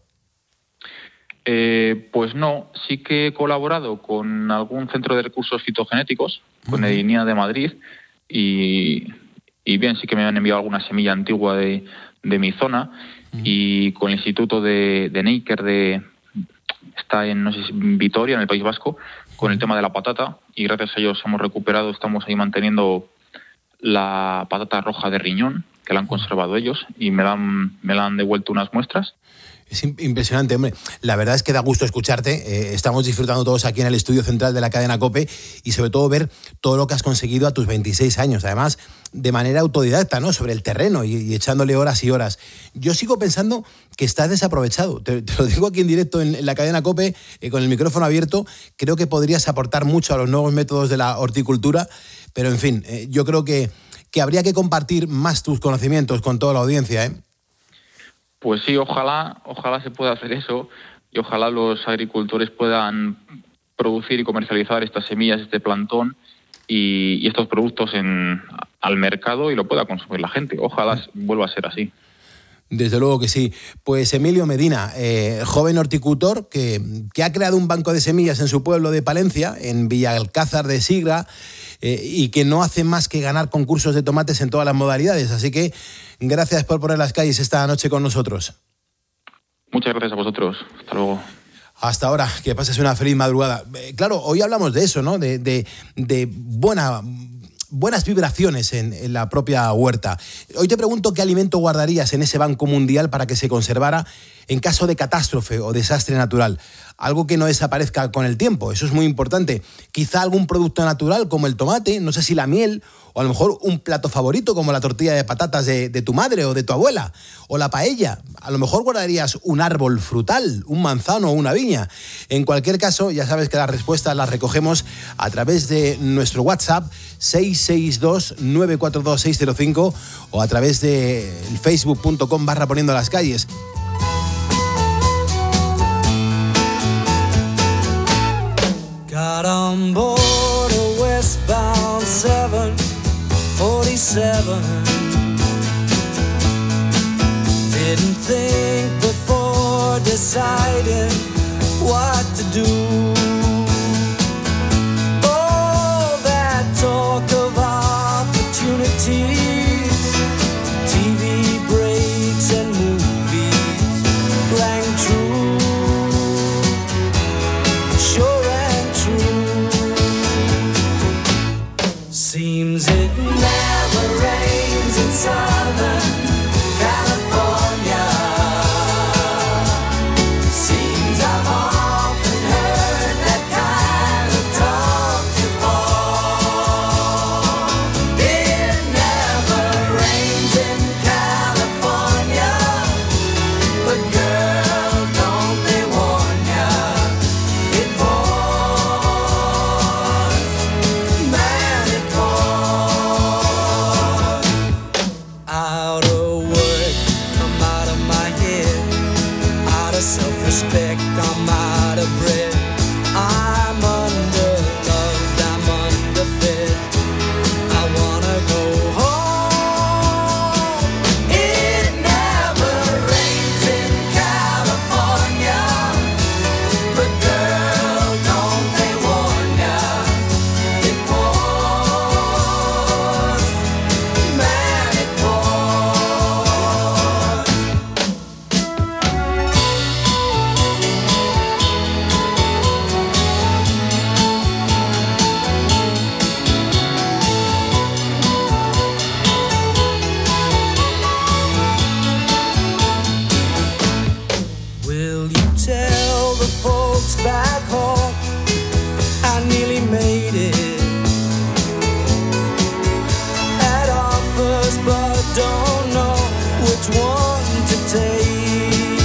Pues no. Sí que he colaborado con algún centro de recursos fitogenéticos, con el INIA de Madrid, y bien, sí que me han enviado alguna semilla antigua de mi zona, y con el Instituto de Neiker está en, no sé si en Vitoria, en el País Vasco, con el tema de la patata, y gracias a ellos hemos recuperado, estamos ahí manteniendo la patata roja de riñón, que la han conservado ellos, y me la han devuelto unas muestras. Es impresionante, hombre. La verdad es que da gusto escucharte. Estamos disfrutando todos aquí en el estudio central de la cadena COPE y sobre todo ver todo lo que has conseguido a tus 26 años. Además, de manera autodidacta, ¿no? Sobre el terreno y echándole horas y horas. Yo sigo pensando que estás desaprovechado. Te lo digo aquí en directo en la cadena COPE, con el micrófono abierto. Creo que podrías aportar mucho a los nuevos métodos de la horticultura, pero en fin, yo creo que habría que compartir más tus conocimientos con toda la audiencia, ¿eh? Pues sí, ojalá se pueda hacer eso y ojalá los agricultores puedan producir y comercializar estas semillas, este plantón y estos productos al mercado y lo pueda consumir la gente. Ojalá vuelva a ser así. Desde luego que sí. Pues Emilio Medina, joven horticultor que ha creado un banco de semillas en su pueblo de Palencia, en Villalcázar de Sigra, y que no hace más que ganar concursos de tomates en todas las modalidades. Así que gracias por poner las calles esta noche con nosotros. Muchas gracias a vosotros. Hasta luego. Hasta ahora, que pases una feliz madrugada. Claro, hoy hablamos de eso, ¿no? De buenas vibraciones en la propia huerta. Hoy te pregunto qué alimento guardarías en ese banco mundial para que se conservara en caso de catástrofe o desastre natural. Algo que no desaparezca con el tiempo, eso es muy importante. Quizá algún producto natural como el tomate, no sé si la miel, o a lo mejor un plato favorito como la tortilla de patatas de tu madre o de tu abuela, o la paella. A lo mejor guardarías un árbol frutal, un manzano o una viña. En cualquier caso, ya sabes que las respuestas las recogemos a través de nuestro WhatsApp 662-942-605 o a través de facebook.com/poniendo las calles. Got on board a westbound 747. Didn't think before deciding what to do. All that talk of opportunities, TV breaks and movies rang true. Sure. Seems it never rains in Southern California. Seems I've often heard that kind of talk before. It never rains in California, but girl, don't they warn ya, it pours. Man, it out of work, I'm out of my head. Out of self-respect, I'm out of bread. I'm underloved, I'm underfed. I wanna go home. It never rains in California, but girl, don't they warn ya, it pours. Man, it pours. Will you tell the folks back home I nearly made it? Had offers but don't know which one to take.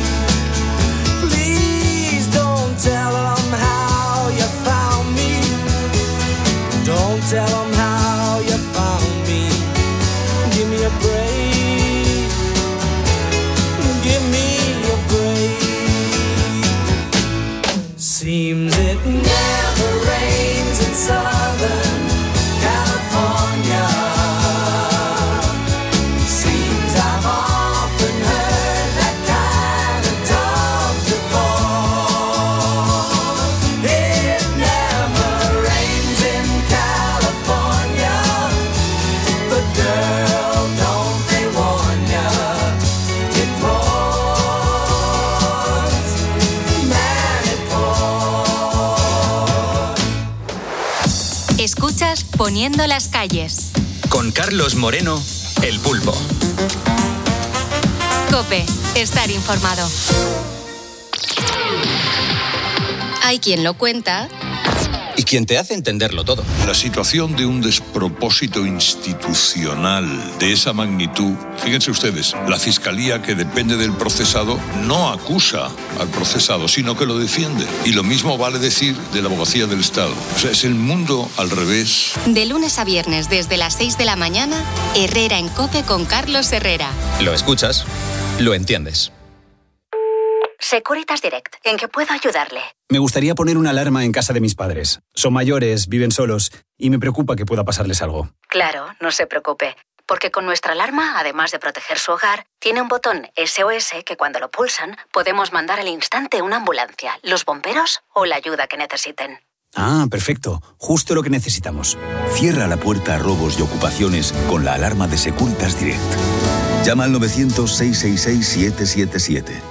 Please don't tell them how you found me. Don't tell them how you found me. Give me a break. Give me a break. Seems it never rains in Southern California. Seems I've often heard that kind of talk before. It never rains in California, but girl, don't they warn ya, it pours. Man, it pours. Escuchas Poniendo las calles. Con Carlos Moreno, El Pulpo. COPE. Estar informado. Hay quien lo cuenta Y quien te hace entenderlo todo. La situación de un despropósito institucional de esa magnitud, fíjense ustedes, la Fiscalía, que depende del procesado, no acusa al procesado, sino que lo defiende. Y lo mismo vale decir de la Abogacía del Estado. O sea, es el mundo al revés. De lunes a viernes desde las 6 de la mañana, Herrera en COPE con Carlos Herrera. Lo escuchas, lo entiendes. Securitas Direct, ¿en qué puedo ayudarle? Me gustaría poner una alarma en casa de mis padres. Son mayores, viven solos y me preocupa que pueda pasarles algo. Claro, no se preocupe, porque con nuestra alarma, además de proteger su hogar, tiene un botón SOS que cuando lo pulsan podemos mandar al instante una ambulancia, los bomberos o la ayuda que necesiten. Ah, perfecto. Justo lo que necesitamos. Cierra la puerta a robos y ocupaciones con la alarma de Securitas Direct. Llama al 900-666-777.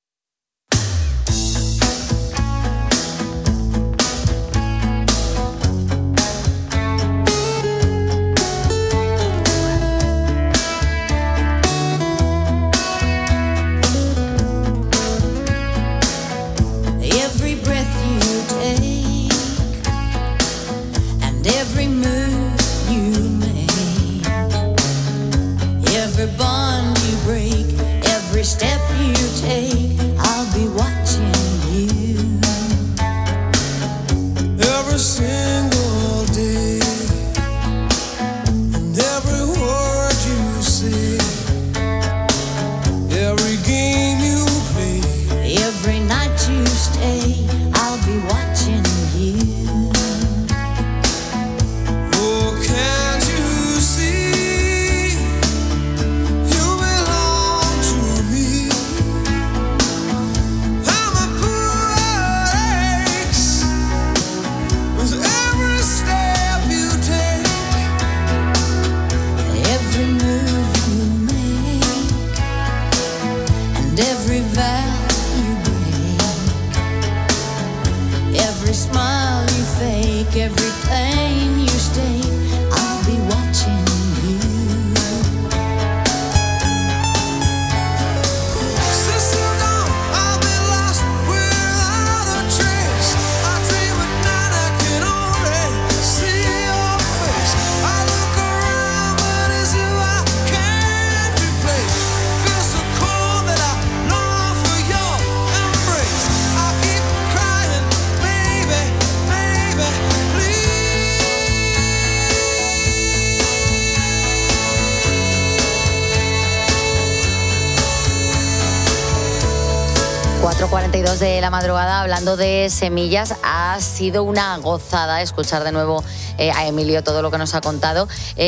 De la madrugada, hablando de semillas, ha sido una gozada escuchar de nuevo a Emilio todo lo que nos ha contado.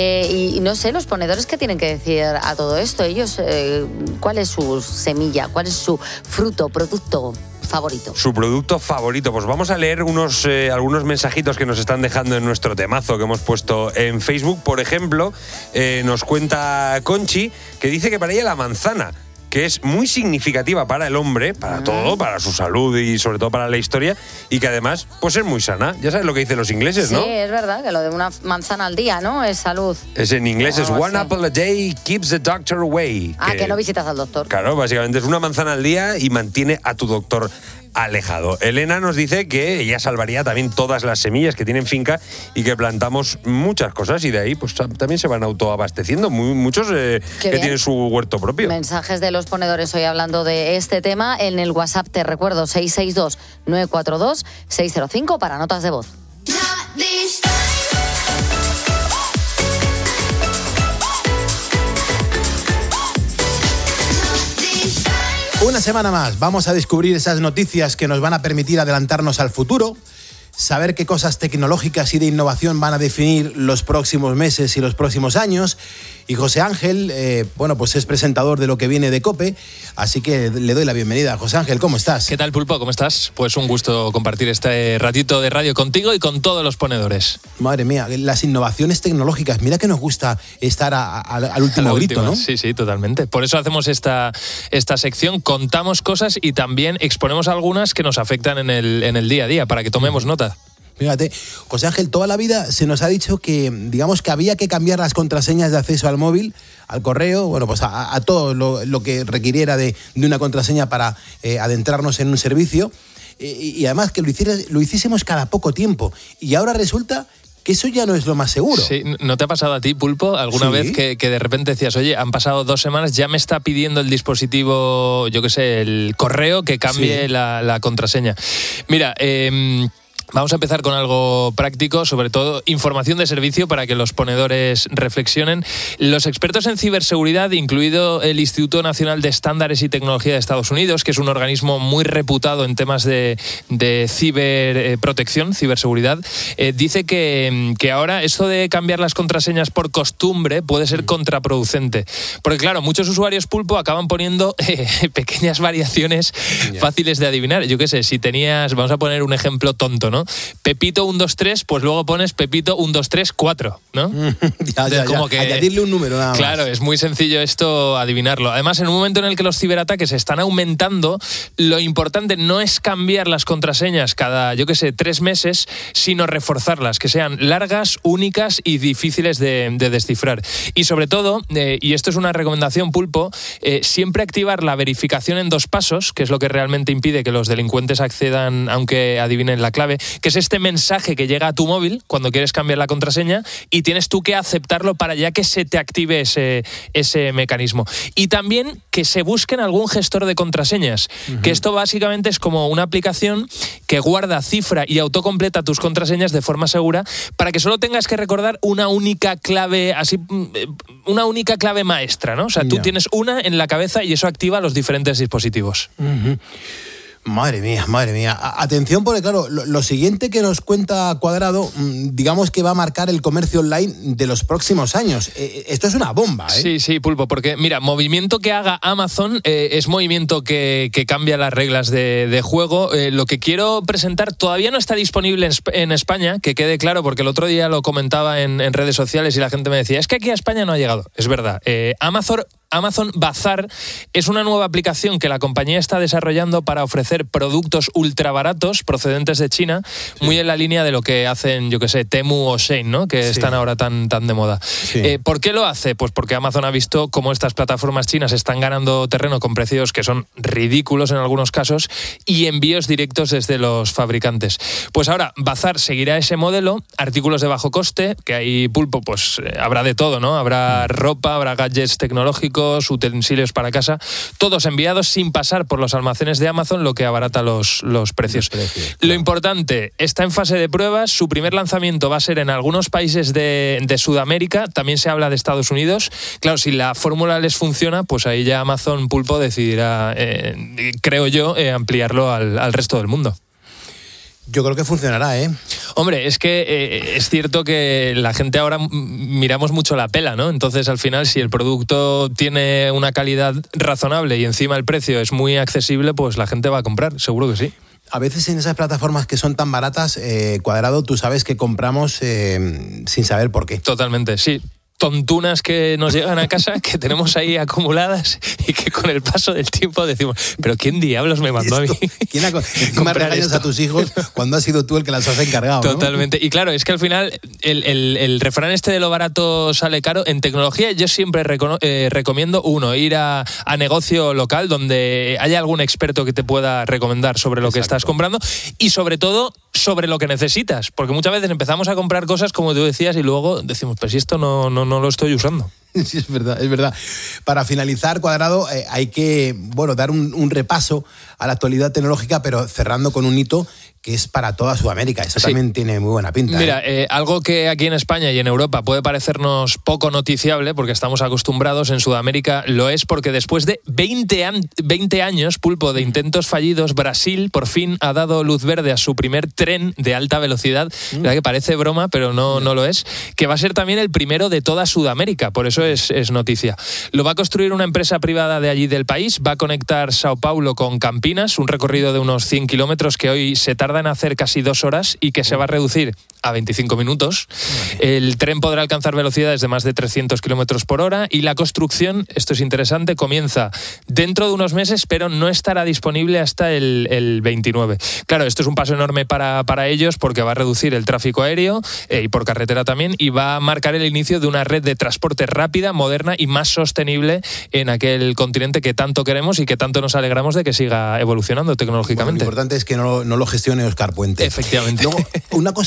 Y no sé, los ponedores, ¿qué tienen que decir a todo esto? Ellos, ¿cuál es su semilla? ¿Cuál es su fruto, producto favorito? Su producto favorito. Pues vamos a leer algunos mensajitos que nos están dejando en nuestro temazo que hemos puesto en Facebook. Por ejemplo, nos cuenta Conchi, que dice que para ella la manzana, que es muy significativa para el hombre, para todo, para su salud y sobre todo para la historia, y que además pues es muy sana. Ya sabes lo que dicen los ingleses, ¿no? Sí, es verdad, que lo de una manzana al día, ¿no? Es salud. Es en inglés, es one apple a day keeps the doctor away. Ah, que no visitas al doctor. Claro, básicamente es una manzana al día y mantiene a tu doctor alejado. Elena nos dice que ella salvaría también todas las semillas que tienen finca y que plantamos muchas cosas y de ahí pues también se van autoabasteciendo muchos que tienen su huerto propio. Mensajes de los ponedores hoy hablando de este tema en el WhatsApp, te recuerdo, 662-942-605 para notas de voz. Una semana más, vamos a descubrir esas noticias que nos van a permitir adelantarnos al futuro, saber qué cosas tecnológicas y de innovación van a definir los próximos meses y los próximos años. Y José Ángel, pues es presentador de Lo que viene de COPE, así que le doy la bienvenida. José Ángel, ¿cómo estás? ¿Qué tal, Pulpo? ¿Cómo estás? Pues un gusto compartir este ratito de radio contigo y con todos los ponedores. Madre mía, las innovaciones tecnológicas, mira que nos gusta estar al último grito, ¿no? Sí, totalmente. Por eso hacemos esta sección, contamos cosas y también exponemos algunas que nos afectan en el día a día, para que tomemos nota. Fíjate, José Ángel, toda la vida se nos ha dicho que, digamos, que había que cambiar las contraseñas de acceso al móvil, al correo, pues a todo lo que requiriera de una contraseña para adentrarnos en un servicio, y además que lo hiciésemos cada poco tiempo. Y ahora resulta que eso ya no es lo más seguro. Sí, ¿no te ha pasado a ti, Pulpo, alguna vez que de repente decías, oye, han pasado 2 semanas, ya me está pidiendo el dispositivo, yo qué sé, el correo, que cambie la contraseña? Mira, Vamos a empezar con algo práctico, sobre todo información de servicio para que los ponedores reflexionen. Los expertos en ciberseguridad, incluido el Instituto Nacional de Estándares y Tecnología de Estados Unidos, que es un organismo muy reputado en temas de ciberprotección, ciberseguridad, dice que ahora esto de cambiar las contraseñas por costumbre puede ser contraproducente. Porque claro, muchos usuarios pulpo acaban poniendo pequeñas variaciones fáciles de adivinar. Yo qué sé, si tenías, vamos a poner un ejemplo tonto, ¿no? Pepito 123, pues luego pones Pepito 123-4, ¿no? Como que añadirle un número nada más. Claro, es muy sencillo esto adivinarlo. Además, en un momento en el que los ciberataques están aumentando, lo importante no es cambiar las contraseñas cada, 3 meses, sino reforzarlas, que sean largas, únicas y difíciles de descifrar. Y sobre todo, y esto es una recomendación pulpo, siempre activar la verificación en 2 pasos, que es lo que realmente impide que los delincuentes accedan aunque adivinen la clave, que es este mensaje que llega a tu móvil cuando quieres cambiar la contraseña y tienes tú que aceptarlo para ya que se te active ese mecanismo. Y también que se busquen algún gestor de contraseñas, que esto básicamente es como una aplicación que guarda, cifra y autocompleta tus contraseñas de forma segura para que solo tengas que recordar una única clave, una única clave maestra, ¿no? O sea, tú tienes una en la cabeza y eso activa los diferentes dispositivos. Madre mía. Atención, porque claro, lo siguiente que nos cuenta Cuadrado, digamos que va a marcar el comercio online de los próximos años. Esto es una bomba, ¿eh? Sí, pulpo, porque mira, movimiento que haga Amazon es movimiento que cambia las reglas de juego. Lo que quiero presentar todavía no está disponible en España, que quede claro, porque el otro día lo comentaba en redes sociales y la gente me decía, es que aquí a España no ha llegado. Es verdad. Amazon Bazar es una nueva aplicación que la compañía está desarrollando para ofrecer productos ultra baratos procedentes de China, muy en la línea de lo que hacen, Temu o Shein, ¿no? Que están ahora tan de moda. ¿Por qué lo hace? Pues porque Amazon ha visto cómo estas plataformas chinas están ganando terreno con precios que son ridículos en algunos casos y envíos directos desde los fabricantes. Pues ahora Bazar seguirá ese modelo, artículos de bajo coste, que hay pulpo, pues habrá de todo, ¿no? Habrá ropa, habrá gadgets tecnológicos, utensilios para casa, todos enviados sin pasar por los almacenes de Amazon, lo que abarata los precios. Claro. Lo importante, está en fase de pruebas, su primer lanzamiento va a ser en algunos países de Sudamérica, también se habla de Estados Unidos. Claro, si la fórmula les funciona, pues ahí ya Amazon pulpo decidirá, creo yo, ampliarlo al resto del mundo. Yo creo que funcionará, ¿eh? Hombre, es que es cierto que la gente ahora miramos mucho la pela, ¿no? Entonces, al final, si el producto tiene una calidad razonable y encima el precio es muy accesible, pues la gente va a comprar, seguro que sí. A veces en esas plataformas que son tan baratas, Cuadrado, tú sabes que compramos sin saber por qué. Totalmente, sí. Tontunas que nos llegan a casa, que tenemos ahí acumuladas y que con el paso del tiempo decimos, pero ¿quién diablos me mandó a mí? ¿Quién encima regañas a tus hijos cuando has sido tú el que las has encargado? Totalmente. ¿No? Y claro, es que al final el refrán este de lo barato sale caro. En tecnología yo siempre recomiendo, ir a negocio local donde haya algún experto que te pueda recomendar sobre lo que estás comprando y sobre todo sobre lo que necesitas, porque muchas veces empezamos a comprar cosas como tú decías y luego decimos, pues si esto no lo estoy usando. Sí, es verdad. Para finalizar, Cuadrado, hay que dar un repaso a la actualidad tecnológica, pero cerrando con un hito que es para toda Sudamérica. Eso también tiene muy buena pinta. Mira, algo que aquí en España y en Europa puede parecernos poco noticiable, porque estamos acostumbrados, en Sudamérica lo es, porque después de 20 años, pulpo, de intentos fallidos, Brasil por fin ha dado luz verde a su primer tren de alta velocidad, ¿verdad? Que parece broma, pero no lo es, que va a ser también el primero de toda Sudamérica, por eso es noticia. Lo va a construir una empresa privada de allí del país, va a conectar Sao Paulo con Campinas, un recorrido de unos 100 kilómetros que hoy se tarda en hacer casi 2 horas y que se va a reducir a 25 minutos. El tren podrá alcanzar velocidades de más de 300 kilómetros por hora y la construcción, esto es interesante, comienza dentro de unos meses, pero no estará disponible hasta el 29. Claro, esto es un paso enorme para ellos porque va a reducir el tráfico aéreo y por carretera también, y va a marcar el inicio de una red de transporte rápida, moderna y más sostenible en aquel continente que tanto queremos y que tanto nos alegramos de que siga evolucionando tecnológicamente. Lo importante es que no lo gestione Óscar Puente. Efectivamente. Luego, una cosa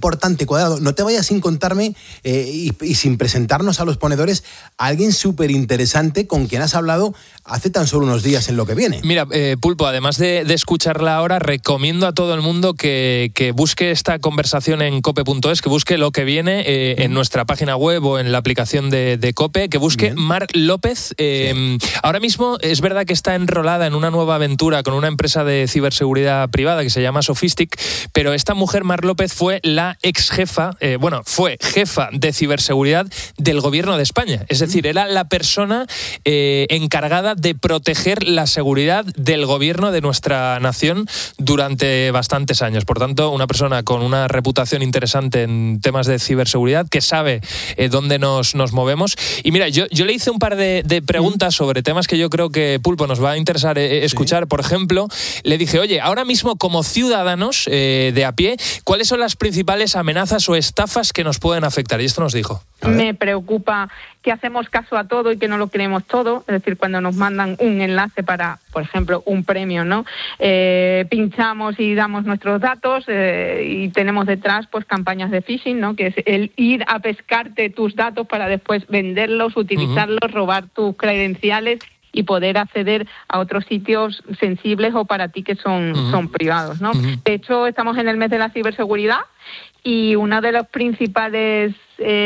importante, Cuadrado, no te vayas sin contarme y sin presentarnos a los ponedores a alguien súper interesante con quien has hablado hace tan solo unos días en Lo que viene. Mira, Pulpo, además de escucharla ahora, recomiendo a todo el mundo que busque esta conversación en cope.es, que busque Lo que viene en nuestra página web o en la aplicación de Cope, que busque Mar López. Ahora mismo es verdad que está enrolada en una nueva aventura con una empresa de ciberseguridad privada que se llama Sophistic, pero esta mujer, Mar López, fue la ex jefa, fue jefa de ciberseguridad del gobierno de España. Es decir, era la persona encargada de proteger la seguridad del gobierno de nuestra nación durante bastantes años. Por tanto, una persona con una reputación interesante en temas de ciberseguridad, que sabe dónde nos movemos. Y mira, yo le hice un par de preguntas sobre temas que yo creo que, Pulpo, nos va a interesar escuchar. Por ejemplo, le dije, oye, ahora mismo como ciudadanos de a pie, ¿cuáles son las principales amenazas o estafas que nos pueden afectar? Y esto nos dijo. Me preocupa que hacemos caso a todo y que no lo creemos todo, es decir, cuando nos mandan un enlace para, por ejemplo, un premio, ¿no? Pinchamos y damos nuestros datos y tenemos detrás pues campañas de phishing, ¿no? Que es el ir a pescarte tus datos para después venderlos, utilizarlos, robar tus credenciales y poder acceder a otros sitios sensibles o para ti que son privados, ¿no? De hecho, estamos en el mes de la ciberseguridad y una de las principales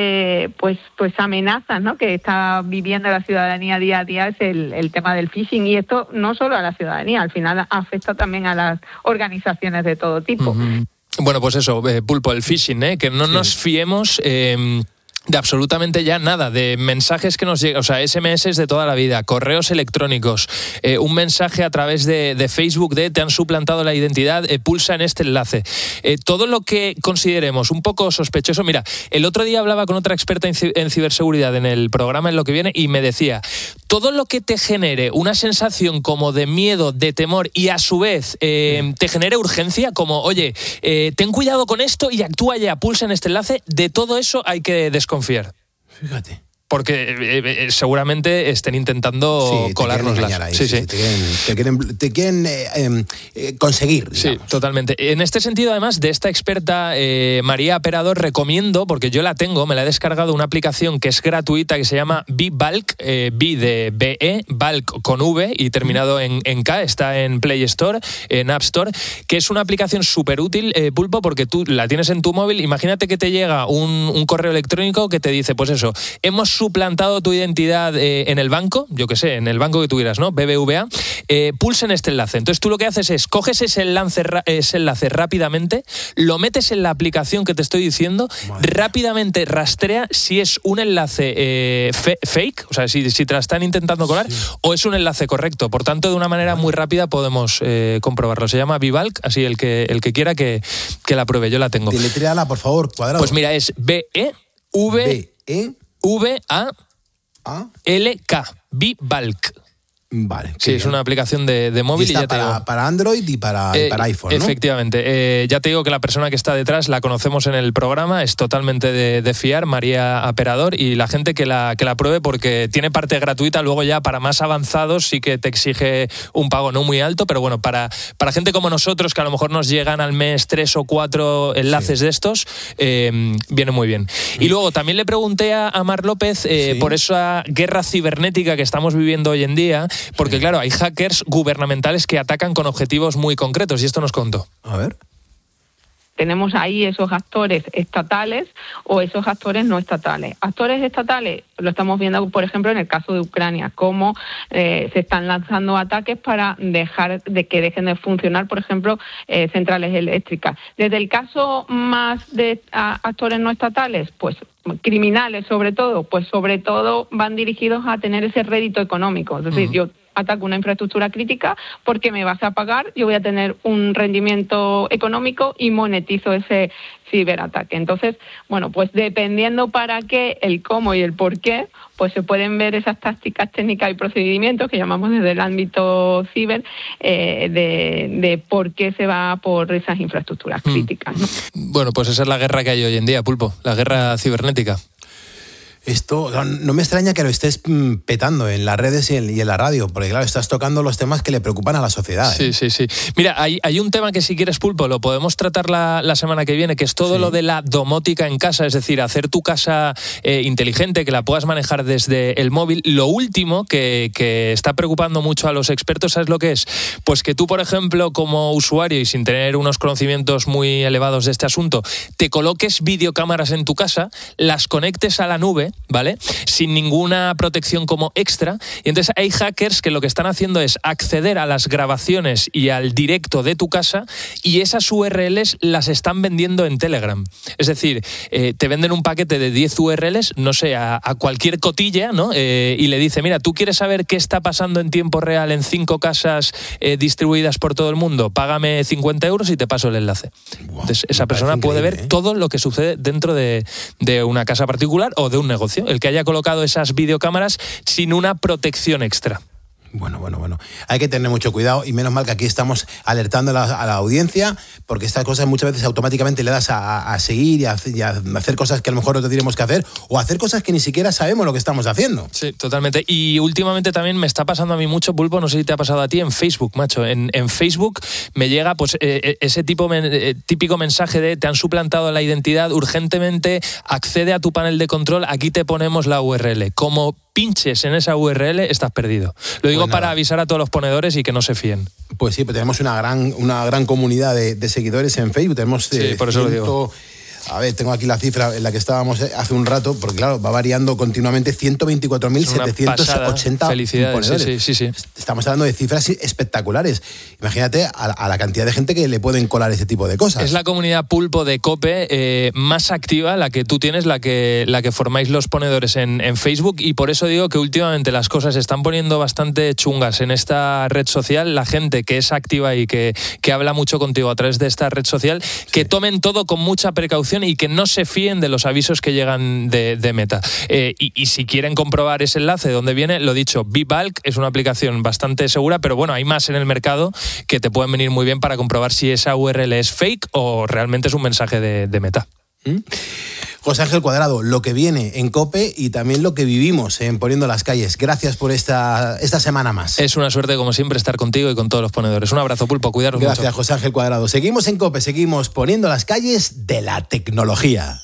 pues amenazas, ¿no?, que está viviendo la ciudadanía día a día es el tema del phishing, y esto no solo a la ciudadanía, al final afecta también a las organizaciones de todo tipo. Bueno, pues eso, Pulpo, el phishing, que no nos fiemos de absolutamente ya nada, de mensajes que nos llegan, o sea, SMS de toda la vida, correos electrónicos, un mensaje a través de Facebook de te han suplantado la identidad, pulsa en este enlace. Todo lo que consideremos un poco sospechoso. Mira, el otro día hablaba con otra experta en ciberseguridad en el programa En Lo que viene y me decía, todo lo que te genere una sensación como de miedo, de temor y a su vez te genere urgencia, como, oye, ten cuidado con esto y actúa ya, pulsa en este enlace, de todo eso hay que desconfiar. Fíjate. Porque seguramente estén intentando colarnos las... Te quieren conseguir, digamos. Sí, totalmente. En este sentido, además, de esta experta, María Aperador, recomiendo, porque yo la tengo, me la he descargado, una aplicación que es gratuita que se llama BeBulk, B de BE, Bulk con V y terminado en K, está en Play Store, en App Store, que es una aplicación súper útil, Pulpo, porque tú la tienes en tu móvil. Imagínate que te llega un correo electrónico que te dice, pues eso, hemos suplantado tu identidad en el banco, yo qué sé, en el banco que tuvieras, ¿no? BBVA, pulsa en este enlace. Entonces tú lo que haces es, coges ese enlace rápidamente, lo metes en la aplicación que te estoy diciendo, rápidamente rastrea si es un enlace fake, o sea, si te la están intentando colar, o es un enlace correcto. Por tanto, de una manera muy rápida podemos comprobarlo. Se llama BeBulk, así el que quiera que la pruebe. Yo la tengo. Deletréala, por favor, Cuadrado. Pues mira, es BeValk, BeBulk. Vale. Sí, es una aplicación de móvil. Y está para Android y para iPhone, ¿no? Efectivamente. Ya te digo que la persona que está detrás la conocemos en el programa, es totalmente de fiar, María Aperador, y la gente que la pruebe, porque tiene parte gratuita, luego ya para más avanzados sí que te exige un pago no muy alto, pero bueno, para gente como nosotros, que a lo mejor nos llegan al mes 3 o 4 enlaces de estos, viene muy bien. Y luego también le pregunté a Mar López por esa guerra cibernética que estamos viviendo hoy en día, porque claro, hay hackers gubernamentales que atacan con objetivos muy concretos, y esto nos contó. A ver. Tenemos ahí esos actores estatales o esos actores no estatales. Actores estatales lo estamos viendo, por ejemplo, en el caso de Ucrania, cómo se están lanzando ataques para dejar de que dejen de funcionar, por ejemplo, centrales eléctricas. Desde el caso más de actores no estatales, pues criminales sobre todo van dirigidos a tener ese rédito económico. Es decir, yo ataco una infraestructura crítica porque me vas a pagar, yo voy a tener un rendimiento económico y monetizo ese ciberataque. Entonces, bueno, pues dependiendo para qué, el cómo y el por qué, pues se pueden ver esas tácticas técnicas y procedimientos que llamamos desde el ámbito ciber de por qué se va por esas infraestructuras críticas, ¿no? Bueno, pues esa es la guerra que hay hoy en día, Pulpo, la guerra cibernética. Esto no me extraña que lo estés petando en las redes y en la radio, porque claro, estás tocando los temas que le preocupan a la sociedad. Sí. Mira, hay un tema que si quieres, Pulpo, lo podemos tratar la semana que viene, que es todo lo de la domótica en casa, es decir, hacer tu casa inteligente, que la puedas manejar desde el móvil. Lo último que está preocupando mucho a los expertos, ¿sabes lo que es? Pues que tú, por ejemplo, como usuario y sin tener unos conocimientos muy elevados de este asunto, te coloques videocámaras en tu casa, las conectes a la nube, ¿vale? Sin ninguna protección como extra. Y entonces hay hackers que lo que están haciendo es acceder a las grabaciones y al directo de tu casa, y esas URLs las están vendiendo en Telegram. Es decir, te venden un paquete de 10 URLs, no sé, a cualquier cotilla, ¿no? Y le dice, mira, ¿tú quieres saber qué está pasando en tiempo real en 5 casas distribuidas por todo el mundo? Págame 50 euros y te paso el enlace. Wow, entonces esa persona puede ver todo lo que sucede dentro de una casa particular o de un negocio. El que haya colocado esas videocámaras sin una protección extra. Bueno. Hay que tener mucho cuidado y menos mal que aquí estamos alertando a la audiencia, porque estas cosas muchas veces automáticamente le das a seguir y a hacer cosas que a lo mejor no tendríamos que hacer, o hacer cosas que ni siquiera sabemos lo que estamos haciendo. Sí, totalmente. Y últimamente también me está pasando a mí mucho, Pulpo, no sé si te ha pasado a ti, en Facebook, macho. En Facebook me llega pues ese típico mensaje de te han suplantado la identidad, urgentemente accede a tu panel de control, aquí te ponemos la URL. Como pinches en esa URL, estás perdido. Lo digo para avisar a todos los ponedores y que no se fíen. Pues sí, pero tenemos una gran comunidad de seguidores en Facebook. Tenemos por eso lo digo. A ver, tengo aquí la cifra en la que estábamos hace un rato, porque claro, va variando continuamente, 124.780 ponedores. Sí. Estamos hablando de cifras espectaculares. Imagínate a la cantidad de gente que le pueden colar ese tipo de cosas. Es la comunidad Pulpo de COPE más activa, la que tú tienes, la que formáis los ponedores en Facebook, y por eso digo que últimamente las cosas se están poniendo bastante chungas en esta red social. La gente que es activa y que habla mucho contigo a través de esta red social, que tomen todo con mucha precaución y que no se fíen de los avisos que llegan de Meta. Y si quieren comprobar ese enlace de dónde viene, lo dicho, BeBulk es una aplicación bastante segura, pero bueno, hay más en el mercado que te pueden venir muy bien para comprobar si esa URL es fake o realmente es un mensaje de Meta. José Ángel Cuadrado, lo que viene en COPE y también lo que vivimos en Poniendo las Calles. Gracias por esta semana más. Es una suerte, como siempre, estar contigo y con todos los ponedores. Un abrazo, Pulpo, cuidaros mucho. Gracias, José Ángel Cuadrado. Seguimos en COPE, seguimos poniendo las calles de la tecnología.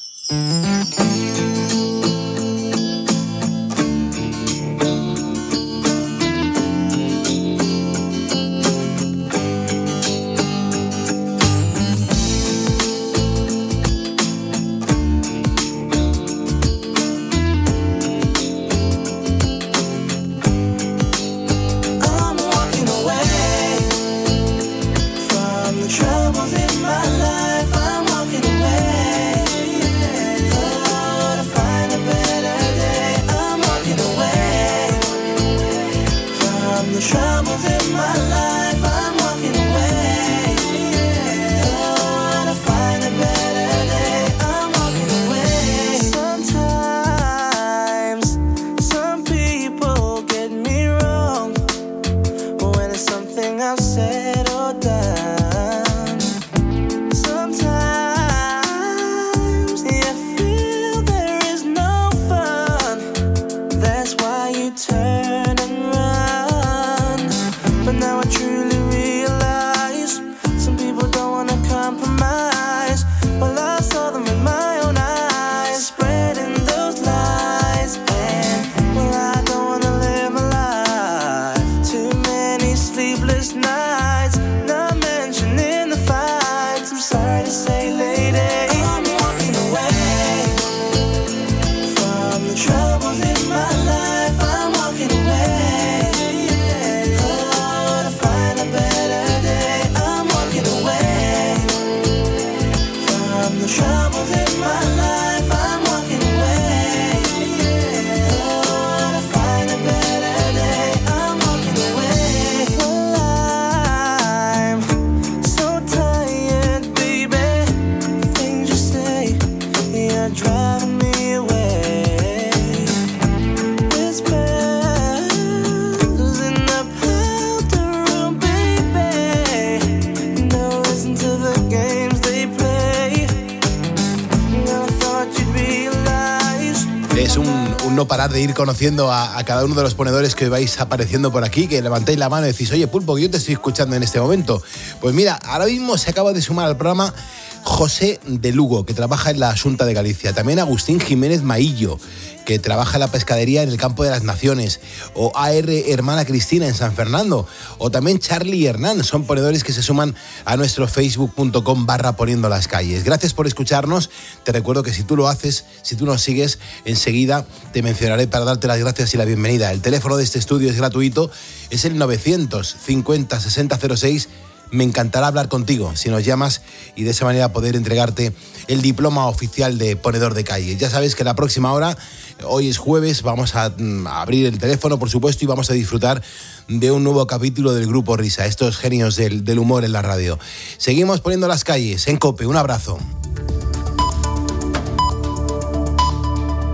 no parar de ir conociendo a cada uno de los ponedores que vais apareciendo por aquí, que levantéis la mano y decís, oye, Pulpo, que yo te estoy escuchando en este momento. Pues mira, ahora mismo se acaba de sumar al programa José de Lugo, que trabaja en la Xunta de Galicia. También Agustín Jiménez Maillo, que trabaja en la pescadería en el Campo de las Naciones. O AR Hermana Cristina en San Fernando. O también Charlie y Hernán. Son ponedores que se suman a nuestro facebook.com/poniendo las calles. Gracias por escucharnos. Te recuerdo que si tú lo haces, si tú nos sigues, enseguida te mencionaré para darte las gracias y la bienvenida. El teléfono de este estudio es gratuito. Es el 950 6006. Me encantará hablar contigo si nos llamas y de esa manera poder entregarte el diploma oficial de ponedor de calle. Ya sabes que la próxima hora, hoy es jueves, vamos a abrir el teléfono, por supuesto, y vamos a disfrutar de un nuevo capítulo del Grupo Risa, estos genios del humor en la radio. Seguimos poniendo las calles en COPE. Un abrazo.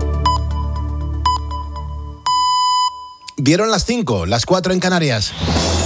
Dieron las 5, las 4 en Canarias.